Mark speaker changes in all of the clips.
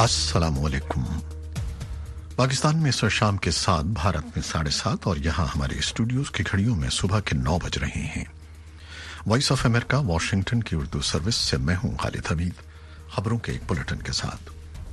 Speaker 1: अस्सलामुअलैकुम। पाकिस्तान में इस शाम के 7, भारत में 7:30 और यहाँ हमारे स्टूडियोज की घड़ियों में सुबह के 9 बज रहे हैं। वॉइस ऑफ अमेरिका वॉशिंगटन की उर्दू सर्विस से मैं हूँ खालिद हमीद, खबरों के एक बुलेटिन के साथ।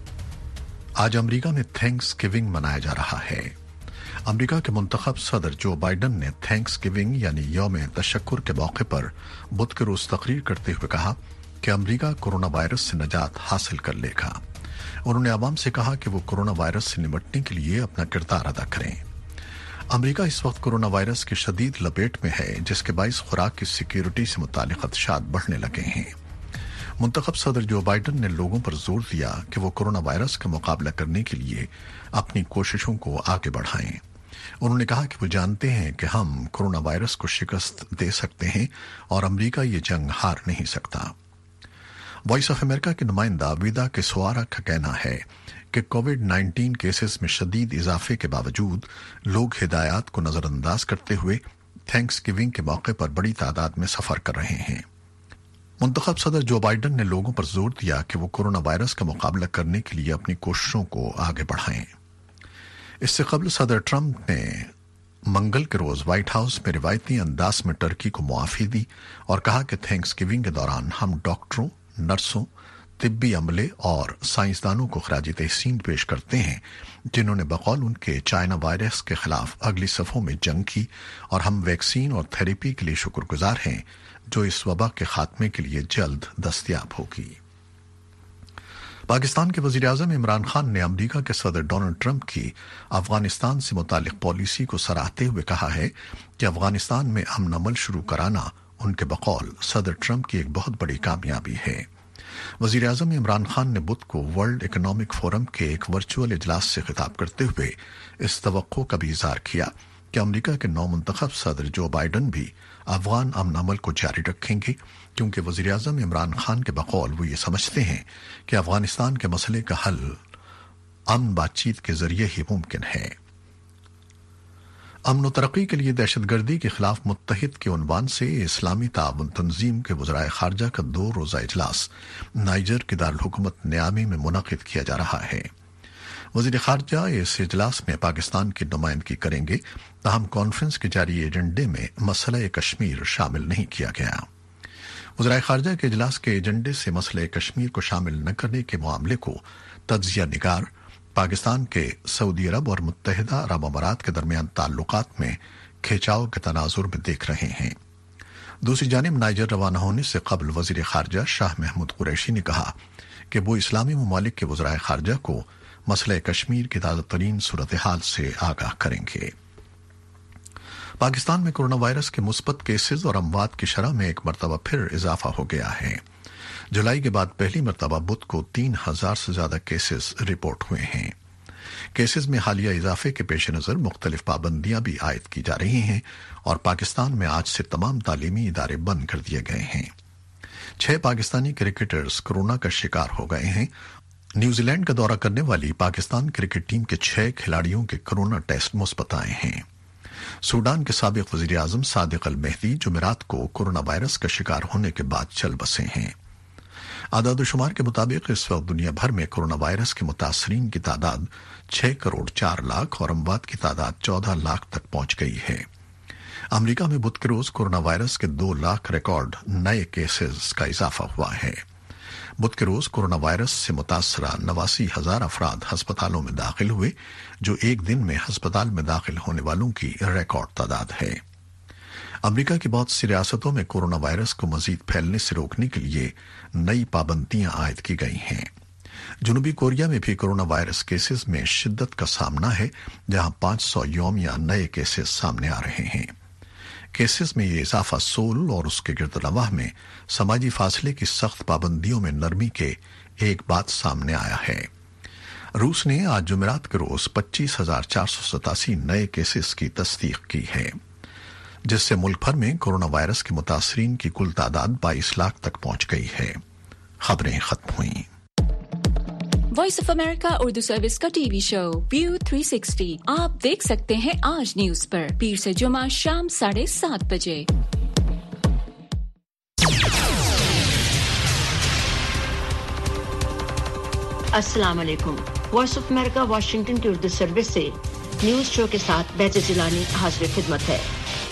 Speaker 1: आज अमेरिका में थैंक्स गिविंग मनाया जा रहा है। अमेरिका के मुंतखब सदर जो बाइडन ने थैंक्स गिविंग यानी यौम तशक्कुर के मौके पर बुध के रोज तकरीर करते हुए कहा कि अमेरिका कोरोना वायरस से निजात हासिल कर लेगा। उन्होंने आवाम से कहा कि वो कोरोना वायरस से निपटने के लिए अपना किरदार अदा करें। अमेरिका इस वक्त कोरोना वायरस की शदीद लपेट में है, जिसके बाइस खुराक की सिक्योरिटी से मुतालिक खदशात बढ़ने लगे हैं। मुंतखब सदर जो बाइडन ने लोगों पर जोर दिया कि वो कोरोना वायरस का मुकाबला करने के लिए अपनी कोशिशों को आगे बढ़ाएं। उन्होंने कहा कि वो जानते हैं कि हम कोरोना वायरस को शिकस्त दे सकते हैं और अमेरिका ये जंग हार नहीं सकता। वॉइस ऑफ अमेरिका के नुमाइंदा विदा किस्वारा का कहना है कि कोविड-19 केसेस में शदीद इजाफे के बावजूद लोग हिदायत को नजरअंदाज करते हुए थैंक्स गिविंग के मौके पर बड़ी तादाद में सफर कर रहे हैं। मुंतखब सदर जो बाइडन ने लोगों पर जोर दिया कि वो कोरोना वायरस का मुकाबला करने के लिए अपनी कोशिशों को आगे बढ़ाएं। इससे कबल सदर ट्रंप ने मंगल के रोज व्हाइट हाउस में रिवायती अंदाज में टर्की को मुआफी दी और कहा कि थैंक्स गिविंग के दौरान हम डॉक्टरों, नर्सों, तिब्बी अमले और साइंसदानों को खराजी तहसीन पेश करते हैं, जिन्होंने बकौल उनके चाइना वायरस के खिलाफ अगली सफों में जंग की, और हम वैक्सीन और थेरेपी के लिए शुक्रगुजार हैं जो इस वबा के खात्मे के लिए जल्द दस्तयाब होगी। पाकिस्तान के वजीर आजम इमरान खान ने अमेरिका के सदर डोनाल्ड ट्रंप की अफगानिस्तान से मुतालिक पॉलिसी को सराहते हुए कहा है कि अफगानिस्तान में अमन अमल शुरू कराना उनके बकौल सदर ट्रंप की एक बहुत बड़ी कामयाबी है। वजीर आजम इमरान खान ने बुध को वर्ल्ड इकोनॉमिक फोरम के एक वर्चुअल इजलास से खिताब करते हुए इस तवक्को का भी इजहार किया कि अमेरिका के नौ मुंतखब सदर जो बाइडन भी अफगान अमन अमल को जारी रखेंगे, क्योंकि वजीर आजम इमरान खान के बकौल वो ये समझते हैं कि अफगानिस्तान के मसले का हल अमन बातचीत के जरिए ही मुमकिन है। अमन व तरक्की के लिए दहशतगर्दी के खिलाफ मुत्तहिद के उन्वान से इस्लामी ताउन तंजीम के वज़राए खारजा का 2 रोज़ा इजलास नाइजर के दारुल हुकूमत नियामी में मुनक़िद किया जा रहा है। वज़ीर खारजा इस इजलास में पाकिस्तान की नुमाइंदगी करेंगे, ताहम कॉन्फ्रेंस के जारी एजेंडे में मसला कश्मीर शामिल नहीं किया गया। वज़राए खारजा के इजलास के एजेंडे से मसला कश्मीर को शामिल न करने के मामले को तज्जिया निगार पाकिस्तान के सऊदी अरब और मुत्तहिदा अरब अमारात के दरमियान ताल्लुकात में खिंचाव के तनाजुर में देख रहे हैं। दूसरी जानिब नाइजर रवाना होने से कबल वजीर खारजा शाह महमूद कुरैशी ने कहा कि वो इस्लामी ममालिक के वज़राए खारजा को मसला कश्मीर की ताज़ा तरीन सूरत हाल से आगाह करेंगे। पाकिस्तान में कोरोना वायरस के मुस्बत केसेज और अमवात की शरह में एक मरतबा फिर इजाफा हो गया है। जुलाई के बाद पहली मरतबा बुध को 3000 से ज्यादा केसेस रिपोर्ट हुए हैं। केसेस में हालिया इजाफे के पेश नजर मुख्तलिफ पाबंदियां भी आयद की जा रही हैं और पाकिस्तान में आज से तमाम तालीमी इदारे बंद कर दिए गए हैं। 6 पाकिस्तानी क्रिकेटर्स कोरोना का शिकार हो गए हैं। न्यूजीलैंड का दौरा करने वाली पाकिस्तान क्रिकेट टीम के 6 खिलाड़ियों के कोरोना टेस्ट मुस्बत आए हैं। सूडान के साबिक वजीर आजम सादिक अल मेहदी जुमेरात को कोरोना वायरस का शिकार होने के बाद चल बसे हैं। आदाद शुमार के मुताबिक इस वक्त दुनिया भर में कोरोना वायरस के मुतासरीन की तादाद 6 करोड़ 4 लाख और अमवात की तादाद 14 लाख तक पहुंच गई है। अमेरिका में बुध के रोज कोरोना वायरस के 2 लाख रिकॉर्ड नए केसेस का इजाफा हुआ है। बुध के रोज कोरोना वायरस से मुतासरा 89,000 अफराद अस्पतालों में दाखिल हुए, जो एक दिन में अस्पताल में दाखिल होने वालों की रिकॉर्ड तादाद है। अमेरिका की बहुत सी रियासतों में कोरोना वायरस को मजीद फैलने से रोकने के लिए नई पाबंदियां आयद की गई हैं। जनूबी कोरिया में भी कोरोना वायरस केसेस में शिद्दत का सामना है, जहां 500 यौमिया नए केसेस सामने आ रहे हैं। केसेस में ये इजाफा सोल और उसके गिरदनवाह में समाजी फासले की सख्त पाबंदियों में नरमी के एक बात सामने आया है। रूस ने आज जुमेरात के रोज 25,487 नए केसेस की तस्दीक की है, जिससे मुल्क भर में कोरोना वायरस के मुतासरीन की कुल तादाद 22 लाख तक पहुंच गई है। खबरें खत्म हुई।
Speaker 2: Voice of America Urdu service का टीवी शो व्यू 360 आप देख सकते हैं आज न्यूज पर पीर से जुमा शाम 7:30 बजे।
Speaker 3: अस्सलाम वालेकुम। वॉइस ऑफ अमेरिका वाशिंगटन की उर्दू सर्विस से न्यूज शो के साथ बैज़ जिलानी हाजिर खिदमत है।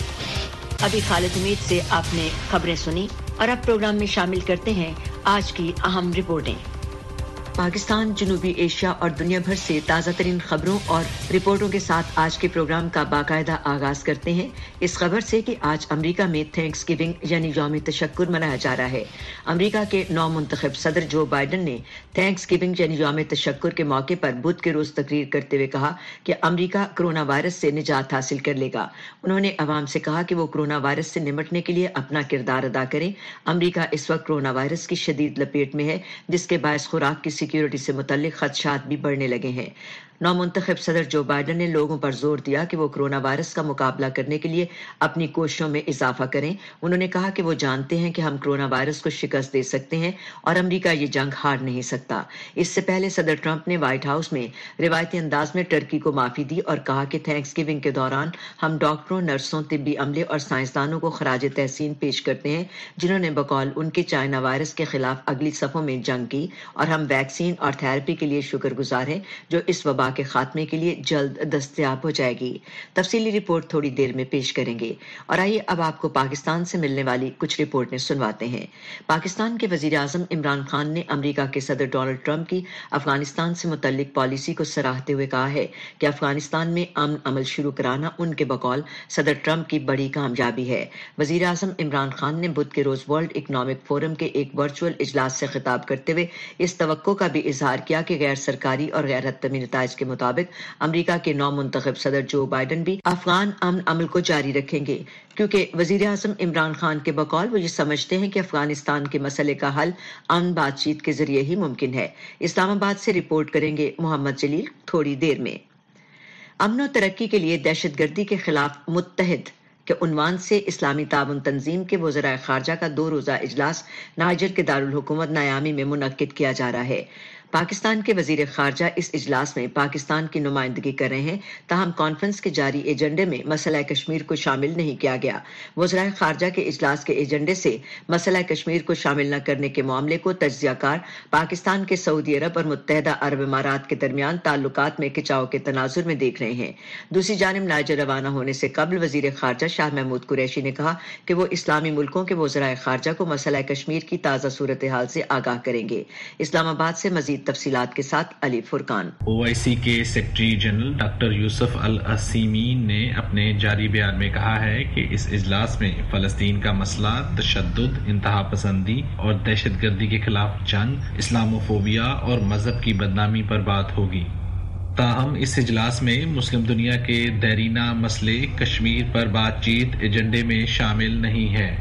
Speaker 3: अभी खालिद हमीद से आपने खबरें सुनी और अब प्रोग्राम में शामिल करते हैं आज की अहम रिपोर्टें। पाकिस्तान, जनूबी एशिया और दुनिया भर से ताज़ा तरीन खबरों और रिपोर्टों के साथ आज के प्रोग्राम का बाकायदा आगाज करते हैं इस खबर से कि आज अमेरिका में थैंक्स गिविंग यानी यौम तशक्कुर मनाया जा रहा है। अमेरिका के नौ मुंतखब सदर जो बाइडन ने थैंक्स गिविंग यानी यौम तशक्कुर के मौके पर बुध के रोज तकरीर करते हुए कहा कि अमेरिका कोरोना वायरस से निजात हासिल कर लेगा। उन्होंने अवाम से कहा कि वो कोरोना वायरस से निपटने के लिए अपना किरदार अदा करें। अमेरिका इस वक्त कोरोना वायरस की शदीद लपेट में है, जिसके बायस खुराक की सिक्योरिटी से मुतल्लिक खदशात भी बढ़ने लगे हैं। नौ मुंतखब सदर जो बाइडन ने लोगों पर जोर दिया कि वो कोरोना वायरस का मुकाबला करने के लिए अपनी कोशिशों में इजाफा करें। उन्होंने कहा कि वो जानते हैं कि हम कोरोना वायरस को शिकस्त दे सकते हैं और अमेरिका ये जंग हार नहीं सकता। इससे पहले सदर ट्रंप ने व्हाइट हाउस में रिवायती अंदाज में टर्की को माफी दी और कहा कि थैंक्स गिविंग के दौरान हम डॉक्टरों, नर्सों, तिब्बी अमले और साइंसदानों को खराज तहसीन पेश करते हैं, जिन्होंने बकौल उनके चाइना वायरस के खिलाफ अगली सफों में जंग की, और हम वैक्सीन और थेरेपी के लिए शुक्रगुजार हैं जो इस वबा के खात्मे के लिए जल्द दस्तयाब हो जाएगी। तफसीली रिपोर्ट थोड़ी देर में पेश करेंगे। और आइए अब आपको पाकिस्तान से मिलने वाली कुछ रिपोर्टें सुनवाते हैं। पाकिस्तान के वजीर आजम इमरान खान ने अमेरिका के सदर डोनाल्ड ट्रंप की अफगानिस्तान से मुतल्लिक पॉलिसी को सराहते हुए कहा है कि अफगानिस्तान में अमन अमल शुरू कराना उनके बकौल सदर ट्रंप की बड़ी कामयाबी है। वजीर आजम इमरान खान ने बुध के रोज वर्ल्ड इकनॉमिक फोरम के एक वर्चुअल इजलास से खिताब करते हुए इस तवक्को का भी इजहार किया कि गैर सरकारी और गैर हतमी नताइज के मुताबिक अमेरिका के नौ मुंतखब सदर जो बाइडन भी अफगान अमन अमल को जारी रखेंगे, क्योंकि वजीर आजम इमरान खान के बकौल वो ये समझते हैं कि अफगानिस्तान के मसले का हल अमन बातचीत के जरिए ही मुमकिन है। इस्लामाबाद से रिपोर्ट करेंगे मोहम्मद जलील थोड़ी देर में। अमन और तरक्की के लिए दहशतगर्दी के खिलाफ मुत्तहिद के उन्वान से इस्लामी ताउन तंजीम के वज़राए खारजा का 2 रोज़ा इजलास नाइजर के दारुल हुकूमत नायामी में मुनक्किद किया जा रहा है। पाकिस्तान के वजीर खारजा इस इजलास में पाकिस्तान की नुमाइंदगी कर रहे हैं, ताहम कॉन्फ्रेंस के जारी एजेंडे में मसला कश्मीर को शामिल नहीं किया गया। वज़राए खारजा के इजलास के एजेंडे से मसला कश्मीर को शामिल न करने के मामले को तज्ज़ियाकार पाकिस्तान के सऊदी अरब और मुत्तहदा अरब इमारात के दरमियान ताल्लुकात में खिंचाव के तनाजुर में देख रहे हैं। दूसरी जानिब नाइजर रवाना होने से कबल वजीर खारजा शाह महमूद कुरैशी ने कहा कि वो इस्लामी मुल्कों के वज़राए खारजा को मसला कश्मीर की ताज़ा सूरत हाल से आगाह करेंगे। इस्लामाबाद से मजीद तफसीलात के साथ अली फुरकान।
Speaker 4: ओआईसी के secretary general doctor Yusuf Al Asimi ने अपने जारी बयान में कहा है कि इस इजलास में फलस्तीन का मसला, तशद्दुद, इंतहा पसंदी और दहशतगर्दी के खिलाफ जंग, इस्लामोफोबिया और मजहब की बदनामी पर बात होगी। ताहम इस इजलास में मुस्लिम दुनिया के देरीना मसले कश्मीर पर बातचीत एजेंडे में शामिल नहीं है।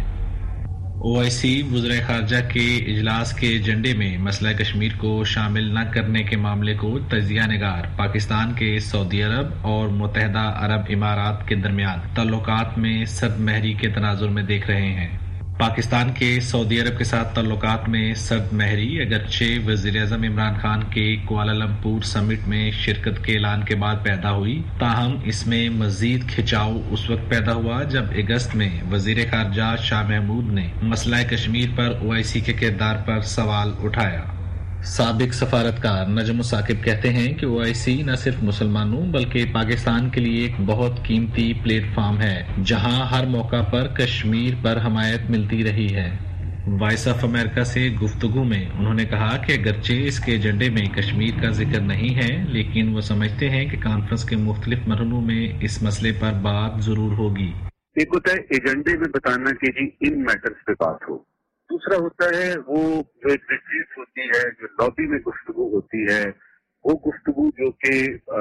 Speaker 4: ओआईसी वज़ीर खारजा के इजलास के एजेंडे में मसला कश्मीर को शामिल न करने के मामले को तजिया निगार पाकिस्तान के सऊदी अरब और मुत्तहदा अरब इमारात के दरमियान ताल्लुकात में सर्द महरी के तनाजुर में देख रहे हैं। पाकिस्तान के सऊदी अरब के साथ ताल्लुकात में सर्द महरी अगरचे वज़ीर आज़म इमरान खान के कुआलालंपुर समिट में शिरकत के ऐलान के बाद पैदा हुई, ताहम इसमें मजीद खिंचाव उस वक्त पैदा हुआ जब अगस्त में वज़ीर खारजा शाह महमूद ने मसला कश्मीर पर ओआईसी के किरदार पर सवाल उठाया। साबिक सफारतकार नजम साकिब कहते हैं कि ओआईसी न सिर्फ मुसलमानों बल्कि पाकिस्तान के लिए एक बहुत कीमती प्लेटफॉर्म है, जहां हर मौका पर कश्मीर पर हमायत मिलती रही है। वॉइस ऑफ अमेरिका से गुफ्तगू में उन्होंने कहा कि अगरचे इसके एजेंडे में कश्मीर का जिक्र नहीं है, लेकिन वो समझते हैं कि कॉन्फ्रेंस के मुख्तलिफ मरहलों में इस मसले पर बात जरूर होगी।
Speaker 5: एक होता है एजेंडे में बताना कि जी इन मैटर्स पे बात हो, दूसरा होता है वो जो एक रिट्रीट होती है, जो लॉबी में गुफ्तगू होती है, वो गुफ्तगू जो कि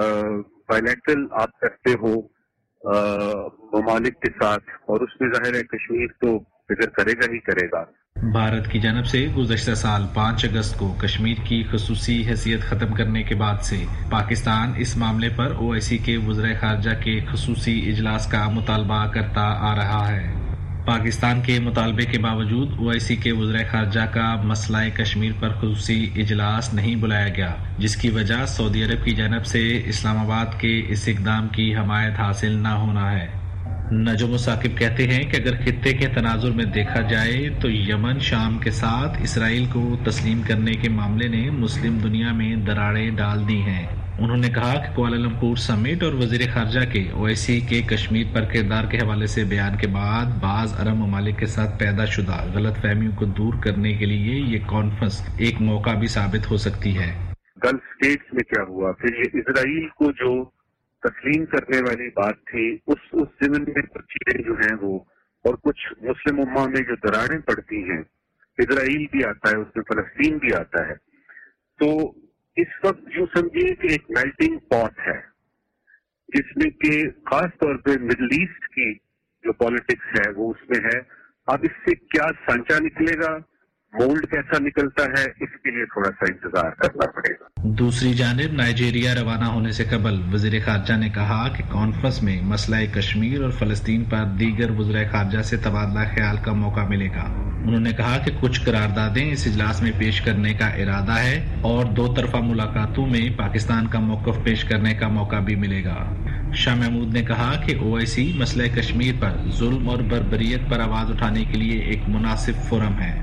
Speaker 5: बायलैटरल आप करते हो ममालिक के साथ, और उसमें जाहिर है कश्मीर तो फिक्र करेगा ही करेगा।
Speaker 4: भारत की जानब से गुज़श्ता साल 5 अगस्त को कश्मीर की ख़ुसूसी हैसियत ख़त्म करने के बाद से पाकिस्तान इस मामले पर ओआईसी के वज़ीर खारजा के ख़ुसूसी इजलास का मुतालबा करता आ रहा है। पाकिस्तान के मुतालबे के बावजूद ओआईसी के वज़ीर खारजा का मसला कश्मीर पर ख़ुसूसी इजलास नहीं बुलाया गया, जिसकी वजह सऊदी अरब की जानब से इस्लामाबाद के इस इक़दाम की हमायत हासिल न होना है। نجم و ثاقب کہتے ہیں کہ اگر خطے کے تناظر میں دیکھا جائے تو یمن شام کے ساتھ اسرائیل کو تسلیم کرنے کے معاملے نے مسلم دنیا میں دراڑیں ڈال دی ہیں۔ انہوں نے کہا کہ کوالالمپور سمٹ اور وزیر خارجہ کے اویسی کے کشمیر پر کردار کے حوالے سے بیان کے بعد بعض عرب ممالک کے ساتھ پیدا شدہ غلط فہمیوں کو دور کرنے کے لیے یہ کانفرنس ایک موقع بھی ثابت ہو سکتی ہے۔
Speaker 5: گلف اسٹیٹس میں کیا ہوا، پھر یہ اسرائیل کو جو تسلیم کرنے والی بات تھی، اس ضمن میں کچھ چیزیں جو ہیں وہ، اور کچھ مسلم امہ میں جو دراڑیں پڑتی ہیں، اسرائیل بھی آتا ہے، اس میں فلسطین بھی آتا ہے، تو اس وقت یوں سمجھیے کہ ایک میلٹنگ پاٹ ہے جس میں کہ خاص طور پہ مڈل ایسٹ کی جو پالیٹکس ہے وہ اس میں ہے۔ اب اس سے کیا سانچہ نکلے گا، مولڈ کیسا نکلتا ہے، اس کے لیے تھوڑا سا انتظار کرنا پڑے گا۔
Speaker 4: دوسری جانب نائجیریا روانہ ہونے سے قبل وزیر خارجہ نے کہا کہ کانفرنس میں مسئلہ کشمیر اور فلسطین پر دیگر وزراء خارجہ سے تبادلہ خیال کا موقع ملے گا۔ انہوں نے کہا کہ کچھ قراردادیں اس اجلاس میں پیش کرنے کا ارادہ ہے اور دو طرفہ ملاقاتوں میں پاکستان کا موقف پیش کرنے کا موقع بھی ملے گا۔ شاہ محمود نے کہا کہ اویسی مسئلہ کشمیر پر ظلم اور بربریت پر آواز اٹھانے کے لیے ایک مناسب فورم ہے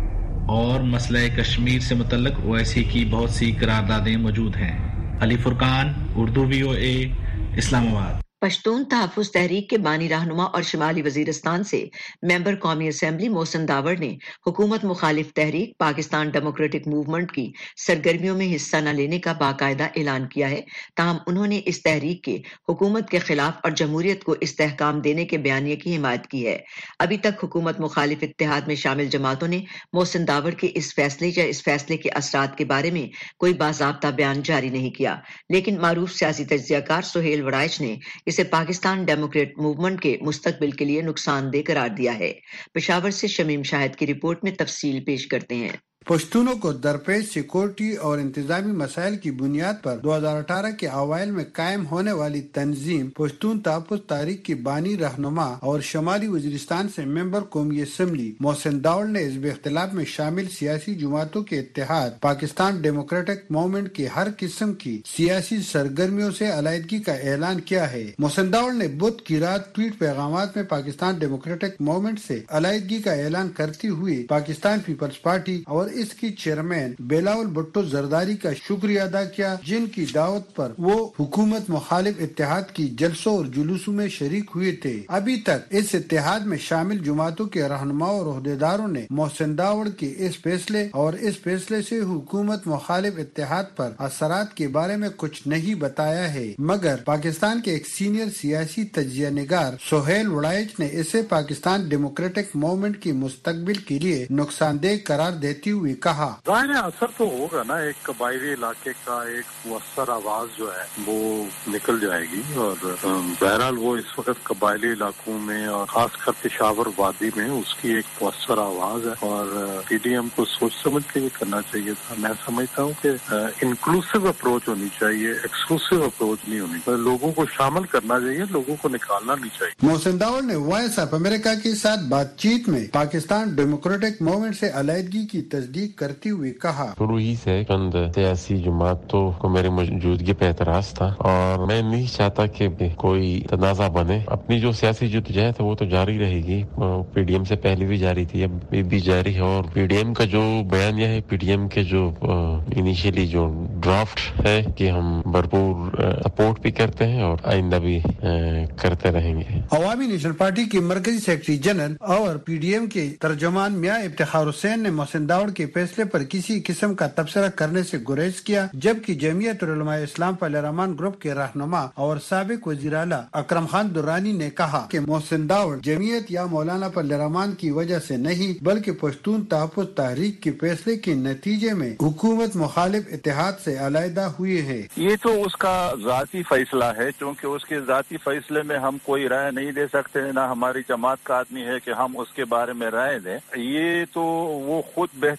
Speaker 4: اور مسئلہ کشمیر سے متعلق اویسی کی بہت سی قراردادیں موجود ہیں۔ علی فرقان، اردو VOA، اسلام آباد۔
Speaker 3: پشتون تحفظ تحریک کے بانی رہنما اور شمالی وزیرستان سے ممبر قومی اسمبلی محسن داوڑ نے حکومت مخالف تحریک پاکستان ڈیموکریٹک موومنٹ کی سرگرمیوں میں حصہ نہ لینے کا باقاعدہ اعلان کیا ہے، تاہم انہوں نے اس تحریک کے حکومت کے خلاف اور جمہوریت کو استحکام دینے کے بیانیے کی حمایت کی ہے۔ ابھی تک حکومت مخالف اتحاد میں شامل جماعتوں نے محسن داوڑ کے اس فیصلے یا اس فیصلے کے اثرات کے بارے میں کوئی باضابطہ بیان جاری نہیں کیا، لیکن معروف سیاسی تجزیہ کار سہیل وڑائچ نے اسے پاکستان ڈیموکریٹ موومنٹ کے مستقبل کے لیے نقصان دہ قرار دیا ہے۔ پشاور سے شمیم شاہد کی رپورٹ میں تفصیل پیش کرتے ہیں۔
Speaker 6: پشتونوں کو درپیش سیکورٹی اور انتظامی مسائل کی بنیاد پر 2018 کے اوائل میں قائم ہونے والی تنظیم پشتون تحفظ تحریک کی بانی رہنما اور شمالی وزیرستان سے ممبر قومی اسمبلی محسن داوڑ نے حزب اختلاف میں شامل سیاسی جماعتوں کے اتحاد پاکستان ڈیموکریٹک موومنٹ کی ہر قسم کی سیاسی سرگرمیوں سے علیحدگی کا اعلان کیا ہے۔ محسن داوڑ نے بدھ کی رات ٹویٹ پیغامات میں پاکستان ڈیموکریٹک موومنٹ سے علیحدگی کا اعلان کرتے ہوئے پاکستان پیپلز پارٹی اور اس کی چیئرمین بلاول بھٹو زرداری کا شکریہ ادا کیا، جن کی دعوت پر وہ حکومت مخالف اتحاد کی جلسوں اور جلوسوں میں شریک ہوئے تھے۔ ابھی تک اس اتحاد میں شامل جماعتوں کے رہنماؤں اور عہدیداروں نے محسن داوڑ کے اس فیصلے اور اس فیصلے سے حکومت مخالف اتحاد پر اثرات کے بارے میں کچھ نہیں بتایا ہے، مگر پاکستان کے ایک سینئر سیاسی تجزیہ نگار سہیل وڑائچ نے اسے پاکستان ڈیموکریٹک موومنٹ کی مستقبل کے لیے نقصان دہ قرار دیتے ہوئے کہا۔
Speaker 7: ظاہر اثر تو ہوگا نا، ایک قبائلی علاقے کا ایک مؤثر آواز جو ہے وہ نکل جائے گی، اور بہرحال وہ اس وقت قبائلی علاقوں میں اور خاص کر پشاور وادی میں اس کی ایک مؤثر آواز ہے، اور پی ڈی ایم کو سوچ سمجھ کے یہ کرنا چاہیے تھا۔ میں سمجھتا ہوں کہ انکلوسیو اپروچ ہونی چاہیے، ایکسکلوسیو اپروچ نہیں ہونی چاہیے، لوگوں کو شامل کرنا چاہیے، لوگوں کو نکالنا نہیں چاہیے۔
Speaker 6: محسن داوڑ نے وائس آف امریکہ کے ساتھ بات چیت میں پاکستان ڈیموکریٹک موومنٹ سے علیحدگی کی تصدیق کرتے ہوئے کہا،
Speaker 8: شروع ہی سے چند سیاسی جماعتوں کو میرے موجودگی پہ اعتراض تھا، اور میں نہیں چاہتا کہ کوئی تنازع بنے۔ اپنی جو سیاسی جدوجہد ہے وہ تو جاری رہے گی، پی ڈی ایم سے پہلے بھی جاری تھی، اب بھی جاری ہے، اور پی ڈی ایم کا جو بیان یہ ہے، پی ڈی ایم کے جو انیشیلی جو ڈرافٹ ہے کہ ہم بھرپور سپورٹ بھی کرتے ہیں اور آئندہ بھی کرتے رہیں گے۔
Speaker 6: عوامی نیشنل پارٹی کے مرکزی سیکرٹری جنرل اور پی ڈی ایم کے ترجمان میاں افتخار حسین نے محسن داوڑ کے فیصلے پر کسی قسم کا تبصرہ کرنے سے گریز کیا، جبکہ جمعیت علماء اسلام فضل الرحمان گروپ کے رہنما اور سابق وزیر اعلیٰ اکرم خان درانی نے کہا کہ محسن داوڑ جمعیت یا مولانا فضل الرحمان کی وجہ سے نہیں، بلکہ پشتون تحفظ تحریک کے فیصلے کے نتیجے میں حکومت مخالف اتحاد سے علیحدہ ہوئے ہیں۔
Speaker 7: یہ تو اس کا ذاتی فیصلہ ہے، چونکہ اس کے ذاتی فیصلے میں ہم کوئی رائے نہیں دے سکتے، نہ ہماری جماعت کا آدمی ہے کہ ہم اس کے بارے میں رائے دیں۔ یہ تو وہ خود بہتر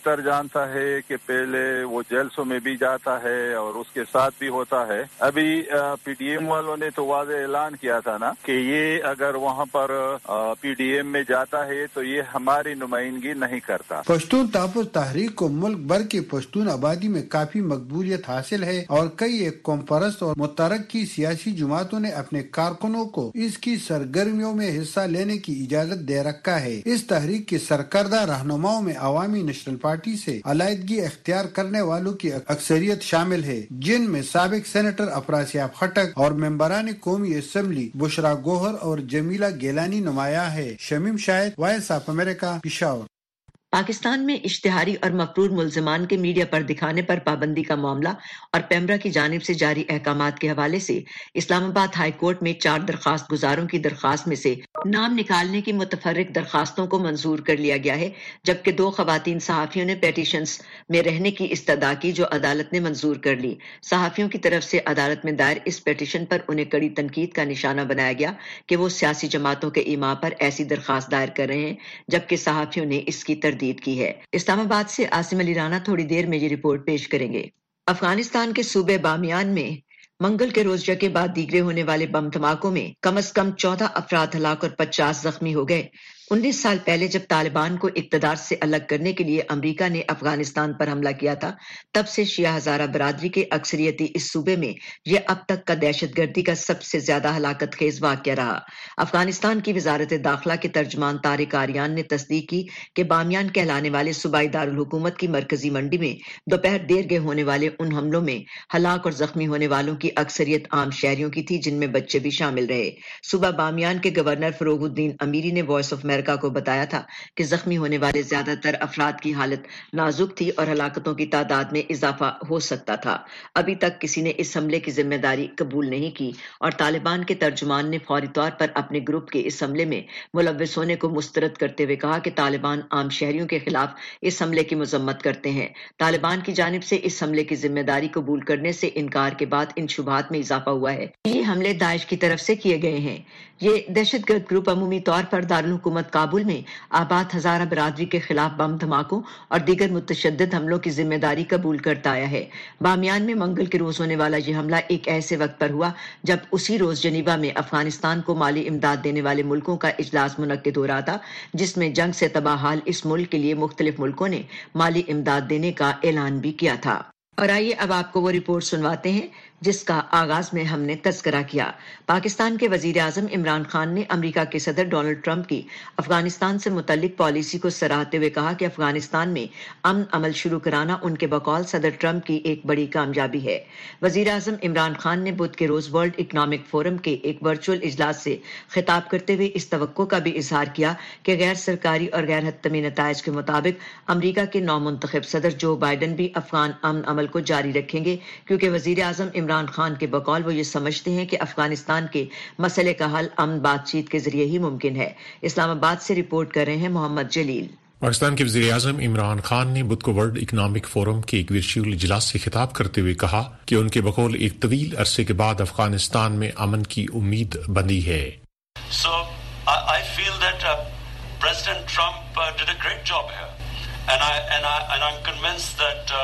Speaker 7: بہتر جانتا ہے کہ پہلے وہ جیلسوں میں بھی جاتا ہے اور اس کے ساتھ بھی ہوتا ہے. ابھی پی ڈی ایم والوں نے تو واضح اعلان کیا تھا نا کہ یہ اگر وہاں پر پی ڈی ایم میں جاتا ہے تو یہ ہماری نمائندگی نہیں کرتا.
Speaker 6: پشتون تحفظ تحریک کو ملک بھر کی پشتون آبادی میں کافی مقبولیت حاصل ہے اور کئی ایک قوم پرست اور متحرک کی سیاسی جماعتوں نے اپنے کارکنوں کو اس کی سرگرمیوں میں حصہ لینے کی اجازت دے رکھا ہے. اس تحریک کے سرکردہ رہنماؤں میں عوامی نیشنل پارٹی سے علیحدگی اختیار کرنے والوں کی اکثریت شامل ہے، جن میں سابق سینیٹر افراسیاب خٹک اور ممبران قومی اسمبلی بشرا گوہر اور جمیلہ گیلانی نمایاں ہے. Shamim Shahid, Voice of America, Peshawar.
Speaker 3: Pakistan میں اشتہاری اور مفرور ملزمان کے میڈیا پر دکھانے پر پابندی کا معاملہ اور پیمرا کی جانب سے جاری احکامات کے حوالے سے اسلام آباد ہائی کورٹ میں 4 درخواست گزاروں کی درخواست میں سے نام نکالنے کی متفرق درخواستوں کو منظور کر لیا گیا ہے، جبکہ 2 خواتین صحافیوں نے پیٹیشنز میں رہنے کی استدعا کی جو عدالت نے منظور کر لی. صحافیوں کی طرف سے عدالت میں دائر اس پیٹیشن پر انہیں کڑی تنقید کا نشانہ بنایا گیا کہ وہ سیاسی جماعتوں کے ایما پر ایسی درخواست دائر کر رہے ہیں، جبکہ صحافیوں نے اس کی تردید کی ہے. اسلام آباد سے عاصم علی رانا تھوڑی دیر میں یہ رپورٹ پیش کریں گے. افغانستان کے صوبے بامیان میں منگل کے روز یکے بعد دیگرے ہونے والے بم دھماکوں میں کم از کم 14 افراد ہلاک اور 50 زخمی ہو گئے. 19 سال پہلے جب طالبان کو اقتدار سے الگ کرنے کے لیے امریکہ نے افغانستان پر حملہ کیا تھا، تب سے شیعہ ہزارہ برادری کے اکثریتی اس صوبے میں یہ اب تک کا دہشت گردی کا سب سے زیادہ ہلاکت خیز واقعہ رہا. افغانستان کی وزارت داخلہ کے ترجمان طارق آریان نے تصدیق کی کہ بامیان کہلانے والے صوبائی دارالحکومت کی مرکزی منڈی میں دوپہر دیر گئے ہونے والے ان حملوں میں ہلاک اور زخمی ہونے والوں کی اکثریت عام شہریوں کی تھی، جن میں بچے بھی شامل رہے. صوبہ بامیان کے گورنر فروغ الدین امیری نے وائس آف امریکہ کو بتایا تھا کہ زخمی ہونے والے زیادہ تر افراد کی حالت نازک تھی اور ہلاکتوں کی تعداد میں اضافہ ہو سکتا تھا. ابھی تک کسی نے اس حملے کی ذمہ داری قبول نہیں کی اور طالبان کے ترجمان نے فوری طور پر اپنے گروپ کے اس حملے میں ملوث ہونے کو مسترد کرتے ہوئے کہا کہ طالبان عام شہریوں کے خلاف اس حملے کی مذمت کرتے ہیں. طالبان کی جانب سے اس حملے کی ذمہ داری قبول کرنے سے انکار کے بعد ان شبہات میں اضافہ ہوا ہے. یہ حملے داعش کی طرف سے کیے گئے ہیں. یہ دہشت گرد گروپ عمومی طور پر دارالحکومت کابل میں آباد ہزارہ برادری کے خلاف بم دھماکوں اور دیگر متشدد حملوں کی ذمہ داری قبول کرتا آیا ہے. بامیان میں منگل کے روز ہونے والا یہ حملہ ایک ایسے وقت پر ہوا جب اسی روز جنیوا میں افغانستان کو مالی امداد دینے والے ملکوں کا اجلاس منعقد ہو رہا تھا، جس میں جنگ سے تباہ حال اس ملک کے لیے مختلف ملکوں نے مالی امداد دینے کا اعلان بھی کیا تھا. اور آئیے اب آپ کو وہ رپورٹ سنواتے ہیں جس کا آغاز میں ہم نے تذکرہ کیا. پاکستان کے وزیر اعظم عمران خان نے امریکہ کے صدر ڈونلڈ ٹرمپ کی افغانستان سے متعلق پالیسی کو سراہتے ہوئے کہا کہ افغانستان میں امن عمل شروع کرانا ان کے بقول صدر ٹرمپ کی ایک بڑی کامیابی ہے. وزیر اعظم عمران خان نے بدھ کے روز ورلڈ اکنامک فورم کے ایک ورچوئل اجلاس سے خطاب کرتے ہوئے اس توقع کا بھی اظہار کیا کہ غیر سرکاری اور غیر حتمی نتائج کے مطابق امریکہ کے نو منتخب صدر جو بائیڈن بھی افغان امن عمل کو جاری رکھیں گے، کیونکہ وزیر اعظم عمران خان کے بقول وہ یہ سمجھتے ہیں کہ افغانستان کے مسئلے کا حل امن بات چیت کے ذریعے ہی ممکن ہے. اسلام آباد سے رپورٹ کر رہے ہیں محمد جلیل.
Speaker 9: پاکستان کے وزیر اعظم عمران خان نے بدھ کو ورلڈ اکنامک فورم کے ایک ورچوئل اجلاس سے خطاب کرتے ہوئے کہا کہ ان کے بقول ایک طویل عرصے کے بعد افغانستان میں امن کی امید بندی ہے.
Speaker 10: So I feel that President Trump did a great job here, and I'm convinced that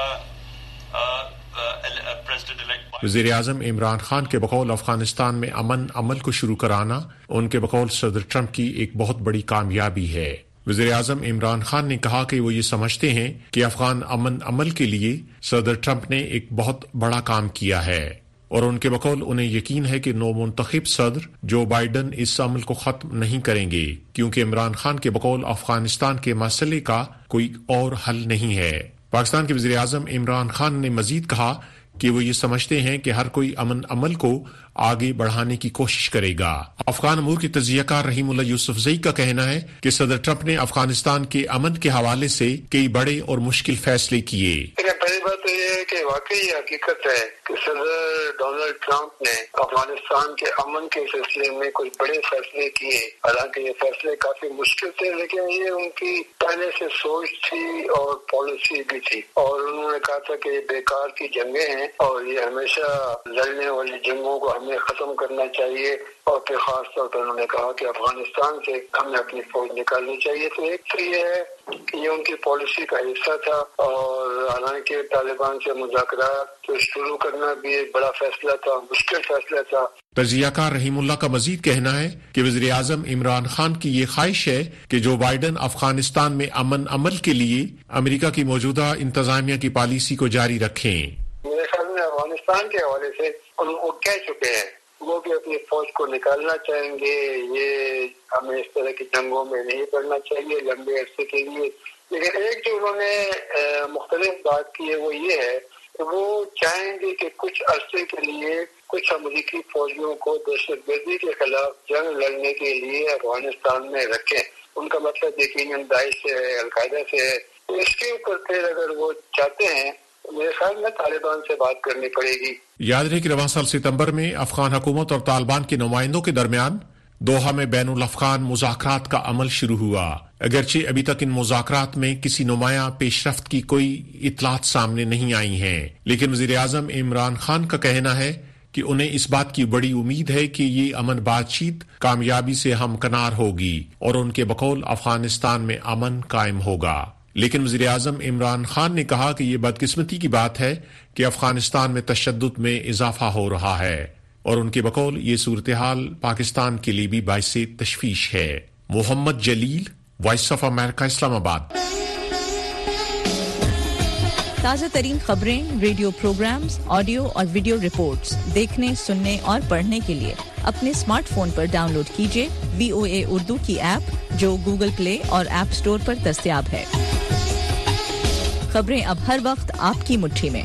Speaker 9: وزیر اعظم عمران خان کے بقول افغانستان میں امن عمل کو شروع کرانا ان کے بقول صدر ٹرمپ کی ایک بہت بڑی کامیابی ہے. وزیر اعظم عمران خان نے کہا کہ وہ یہ سمجھتے ہیں کہ افغان امن عمل کے لیے صدر ٹرمپ نے ایک بہت بڑا کام کیا ہے، اور ان کے بقول انہیں یقین ہے کہ نو منتخب صدر جو بائیڈن اس عمل کو ختم نہیں کریں گے، کیونکہ عمران خان کے بقول افغانستان کے مسئلے کا کوئی اور حل نہیں ہے. پاکستان کے وزیر اعظم عمران خان نے مزید کہا کہ وہ یہ سمجھتے ہیں کہ ہر کوئی امن عمل کو آگے بڑھانے کی کوشش کرے گا. افغان امور کے تجزیہ کار رحیم اللہ یوسف زئی کا کہنا ہے کہ صدر ٹرمپ نے افغانستان کے امن کے حوالے سے کئی بڑے اور مشکل فیصلے کیے.
Speaker 11: پہلی بات تو یہ ہے کہ واقعی یہ حقیقت ہے کہ صدر ڈونلڈ ٹرمپ نے افغانستان کے امن کے سلسلے میں کچھ بڑے فیصلے کیے. حالانکہ یہ فیصلے کافی مشکل تھے، لیکن یہ ان کی پہلے سے سوچ تھی اور پالیسی بھی تھی. اور انہوں نے کہا تھا کہ یہ بیکار کی جنگیں ہیں اور یہ ہمیشہ لڑنے والی جنگوں کو ہمیں ختم کرنا چاہیے. اور پھر خاص طور پر انہوں نے کہا کہ افغانستان سے ہمیں اپنی فوج نکالنی چاہیے. تو ایک تو یہ ہے کہ یہ ان کی پالیسی کا حصہ تھا. اور حالانکہ طالبان سے مذاکرات شروع کرنا بھی ایک بڑا فیصلہ تھا، مشکل فیصلہ تھا.
Speaker 9: تجزیہ کار رحیم اللہ کا مزید کہنا ہے کہ وزیر اعظم عمران خان کی یہ خواہش ہے کہ جو بائیڈن افغانستان میں امن عمل کے لیے امریکہ کی موجودہ انتظامیہ کی پالیسی کو جاری رکھیں.
Speaker 11: میرے خیال میں افغانستان کے حوالے سے وہ کہہ چکے ہیں، وہ بھی اپنی فوج کو نکالنا چاہیں گے. یہ ہمیں اس طرح کی جنگوں میں نہیں پڑنا چاہیے لمبے عرصے کے لیے. لیکن ایک جو انہوں نے مختلف بات کی ہے وہ یہ ہے کہ وہ چاہیں گے کہ کچھ عرصے کے لیے کچھ امریکی فوجیوں کو دہشت گردی کے خلاف جنگ لڑنے کے لیے افغانستان میں رکھیں. ان کا مطلب یقیناً داعش سے ہے، القاعدہ سے ہے. تو اس کے اوپر پھر اگر وہ چاہتے ہیں میرے خیال میں طالبان سے بات کرنی پڑے گی.
Speaker 9: یاد رہے کہ رواں سال ستمبر میں افغان حکومت اور طالبان کے نمائندوں کے درمیان دوحہ میں بین الافغان مذاکرات کا عمل شروع ہوا. اگرچہ ابھی تک ان مذاکرات میں کسی نمایاں پیش رفت کی کوئی اطلاعات سامنے نہیں آئی ہیں، لیکن وزیر اعظم عمران خان کا کہنا ہے کہ انہیں اس بات کی بڑی امید ہے کہ یہ امن بات چیت کامیابی سے ہمکنار ہوگی اور ان کے بقول افغانستان میں امن قائم ہوگا. لیکن وزیر اعظم عمران خان نے کہا کہ یہ بدقسمتی کی بات ہے کہ افغانستان میں تشدد میں اضافہ ہو رہا ہے، اور ان کے بقول یہ صورتحال پاکستان کے لیے بھی باعث تشویش ہے. محمد جلیل، وائس آف امریکہ، اسلام آباد.
Speaker 12: تازہ ترین خبریں، ریڈیو پروگرامز، آڈیو اور ویڈیو رپورٹس دیکھنے، سننے اور پڑھنے کے لیے اپنے اسمارٹ فون پر ڈاؤن لوڈ کیجیے VOA اردو کی ایپ جو گوگل پلے اور ایپ سٹور پر دستیاب ہے. خبریں اب ہر وقت آپ کی مٹھی میں.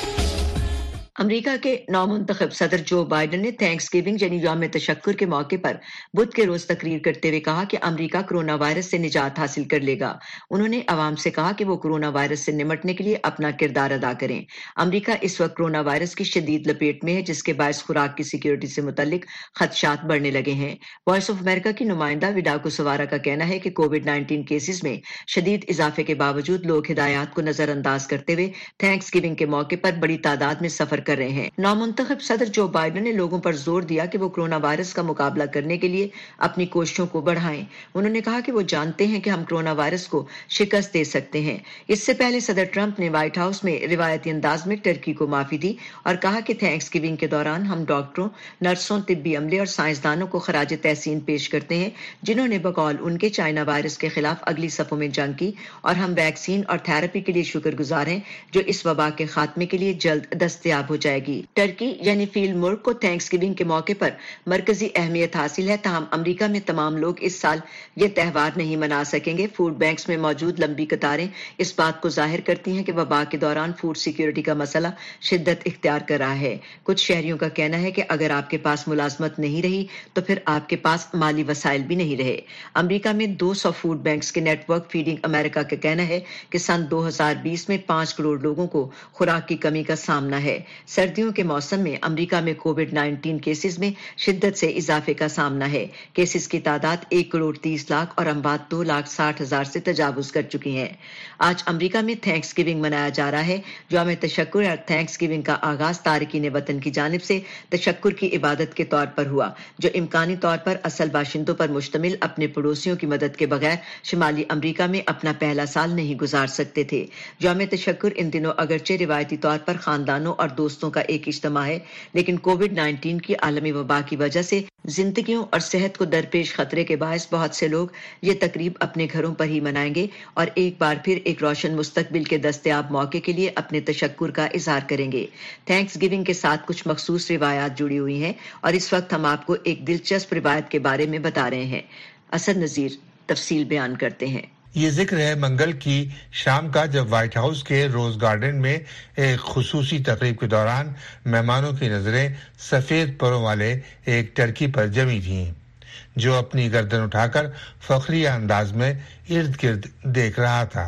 Speaker 3: امریکہ کے نومنتخب صدر جو بائیڈن نے تھینکس گیونگ یعنی یوم تشکر کے موقع پر بدھ کے روز تقریر کرتے ہوئے کہا کہ امریکہ کرونا وائرس سے نجات حاصل کر لے گا. انہوں نے عوام سے کہا کہ وہ کرونا وائرس سے نمٹنے کے لیے اپنا کردار ادا کریں. امریکہ اس وقت کرونا وائرس کی شدید لپیٹ میں ہے، جس کے باعث خوراک کی سیکیورٹی سے متعلق خدشات بڑھنے لگے ہیں. وائس آف امریکہ کی نمائندہ وڈاکو سوارا کا کہنا ہے کہ کووڈ-19 کیسز میں شدید اضافے کے باوجود لوگ ہدایات کو نظر انداز کرتے ہوئے تھینکس گیونگ کے موقع پر بڑی تعداد میں سفر کر رہے ہیں. نومنتخب صدر جو بائیڈن نے لوگوں پر زور دیا کہ وہ کرونا وائرس کا مقابلہ کرنے کے لیے اپنی کوششوں کو بڑھائیں. انہوں نے کہا کہ وہ جانتے ہیں کہ ہم کرونا وائرس کو شکست دے سکتے ہیں. اس سے پہلے صدر ٹرمپ نے وائٹ ہاؤس میں روایتی انداز میں ٹرکی کو معافی دی اور کہا کہ تھینکس گیونگ کے دوران ہم ڈاکٹروں، نرسوں، طبی عملے اور سائنسدانوں کو خراج تحسین پیش کرتے ہیں جنہوں نے بقول ان کے چائنا وائرس کے خلاف اگلی صفوں میں جنگ کی، اور ہم ویکسین اور تھراپی کے لیے شکر گزار ہیں جو اس وبا کے خاتمے کے لیے جلد دستیاب ہو جائے گی. ٹرکی یعنی فیلڈ ملک کو تھینکس گیونگ کے موقع پر مرکزی اہمیت حاصل ہے، تاہم امریکہ میں تمام لوگ اس سال یہ تہوار نہیں منا سکیں گے. فوڈ بینکس میں موجود لمبی قطاریں اس بات کو ظاہر کرتی ہیں کہ وبا کے دوران فوڈ سیکیورٹی کا مسئلہ شدت اختیار کر رہا ہے. کچھ شہریوں کا کہنا ہے کہ اگر آپ کے پاس ملازمت نہیں رہی تو پھر آپ کے پاس مالی وسائل بھی نہیں رہے. امریکہ میں 200 فوڈ بینکس کے نیٹ ورک فیڈنگ امریکہ کا کہنا ہے کہ سن 2020 میں 5 کروڑ لوگوں کو خوراک کی کمی کا سامنا ہے. سردیوں کے موسم میں امریکہ میں کووڈ-19 کیسز میں شدت سے اضافے کا سامنا ہے. کیسز کی تعداد 1 کروڑ 30 لاکھ اور اموات 2,60,000 سے تجاوز کر چکی ہیں. آج امریکہ میں تھینکس گیونگ منایا جا رہا ہے. یوم تشکر اور تھینکس گیونگ کا آغاز تارکین وطن کی جانب سے تشکر کی عبادت کے طور پر ہوا، جو امکانی طور پر اصل باشندوں پر مشتمل اپنے پڑوسیوں کی مدد کے بغیر شمالی امریکہ میں اپنا پہلا سال نہیں گزار سکتے تھے. یوم تشکر ان دنوں اگرچہ روایتی طور پر خاندانوں اور دوستوں کا ایک اجتماع ہے، لیکن کووڈ-19 کی عالمی وبا کی وجہ سے زندگیوں اور صحت کو درپیش خطرے کے باعث بہت سے لوگ یہ تقریب اپنے گھروں پر ہی منائیں گے اور ایک بار پھر ایک روشن مستقبل کے دستیاب موقع کے لیے اپنے تشکر کا اظہار کریں گے. تھینکس گیونگ کے ساتھ کچھ مخصوص روایات جڑی ہوئی ہیں اور اس وقت ہم آپ کو ایک دلچسپ روایت کے بارے میں بتا رہے ہیں. اسد نذیر تفصیل بیان کرتے ہیں.
Speaker 13: یہ ذکر ہے منگل کی شام کا جب وائٹ ہاؤس کے روز گارڈن میں ایک خصوصی تقریب کے دوران مہمانوں کی نظریں سفید پروں والے ایک ٹرکی پر جمی تھیں جو اپنی گردن اٹھا کر فخریہ انداز میں ارد گرد دیکھ رہا تھا.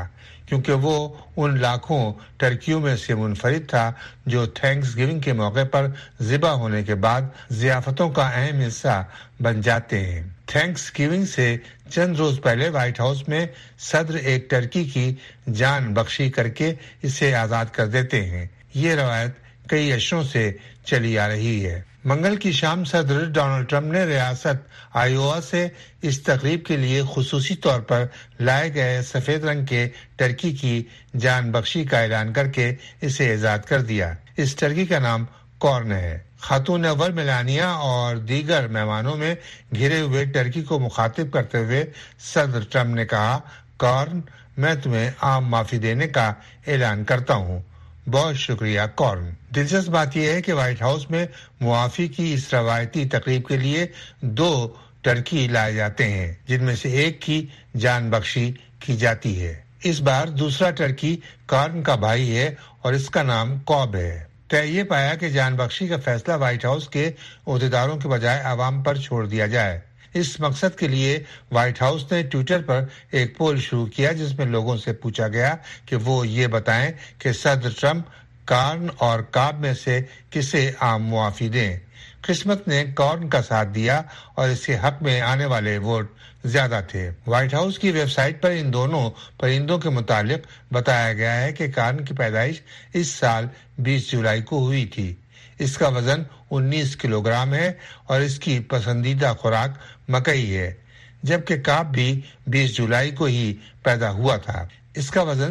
Speaker 13: کیونکہ وہ ان لاکھوں ٹرکیوں میں سے منفرد تھا جو تھینکس گیونگ کے موقع پر ذبح ہونے کے بعد ضیافتوں کا اہم حصہ بن جاتے ہیں۔ تھینکس گیونگ سے چند روز پہلے وائٹ ہاؤس میں صدر ایک ٹرکی کی جان بخشی کر کے اسے آزاد کر دیتے ہیں۔ یہ روایت کئی عشروں سے چلی آ رہی ہے۔ منگل کی شام صدر ڈونلڈ ٹرمپ نے ریاست آئیووا سے اس تقریب کے لیے خصوصی طور پر لائے گئے سفید رنگ کے ٹرکی کی جان بخشی کا اعلان کر کے اسے آزاد کر دیا۔ اس ٹرکی کا نام کارن ہے۔ خاتون اول میلانیا اور دیگر مہمانوں میں گھرے ہوئے ٹرکی کو مخاطب کرتے ہوئے صدر ٹرمپ نے کہا، کارن، میں تمہیں عام معافی دینے کا اعلان کرتا ہوں۔ بہت شکریہ کارن۔ دلچسپ بات یہ ہے کہ وائٹ ہاؤس میں معافی کی اس روایتی تقریب کے لیے 2 ٹرکی لائے جاتے ہیں، جن میں سے ایک کی جان بخشی کی جاتی ہے۔ اس بار دوسرا ٹرکی کارن کا بھائی ہے اور اس کا نام کوب ہے۔ طے یہ پایا کہ جان بخشی کا فیصلہ وائٹ ہاؤس کے عہدیداروں کے بجائے عوام پر چھوڑ دیا جائے۔ اس مقصد کے لیے وائٹ ہاؤس نے ٹویٹر پر ایک پول شروع کیا جس میں لوگوں سے پوچھا گیا کہ وہ یہ بتائیں کہ صدر ٹرمپ کارن اور کاب میں سے کسے عام معافی دیں۔ قسمت نے کارن کا ساتھ دیا اور اس کے حق میں آنے والے ووٹ زیادہ تھے۔ وائٹ ہاؤس کی ویب سائٹ پر ان دونوں پرندوں کے متعلق بتایا گیا ہے کہ کارن کی پیدائش اس سال 20 جولائی کو ہوئی تھی۔ اس کا وزن 19 کلو گرام ہے اور اس کی پسندیدہ خوراک مکئی ہے، جبکہ کاب بھی 20 جولائی کو ہی پیدا ہوا تھا۔ اس کا وزن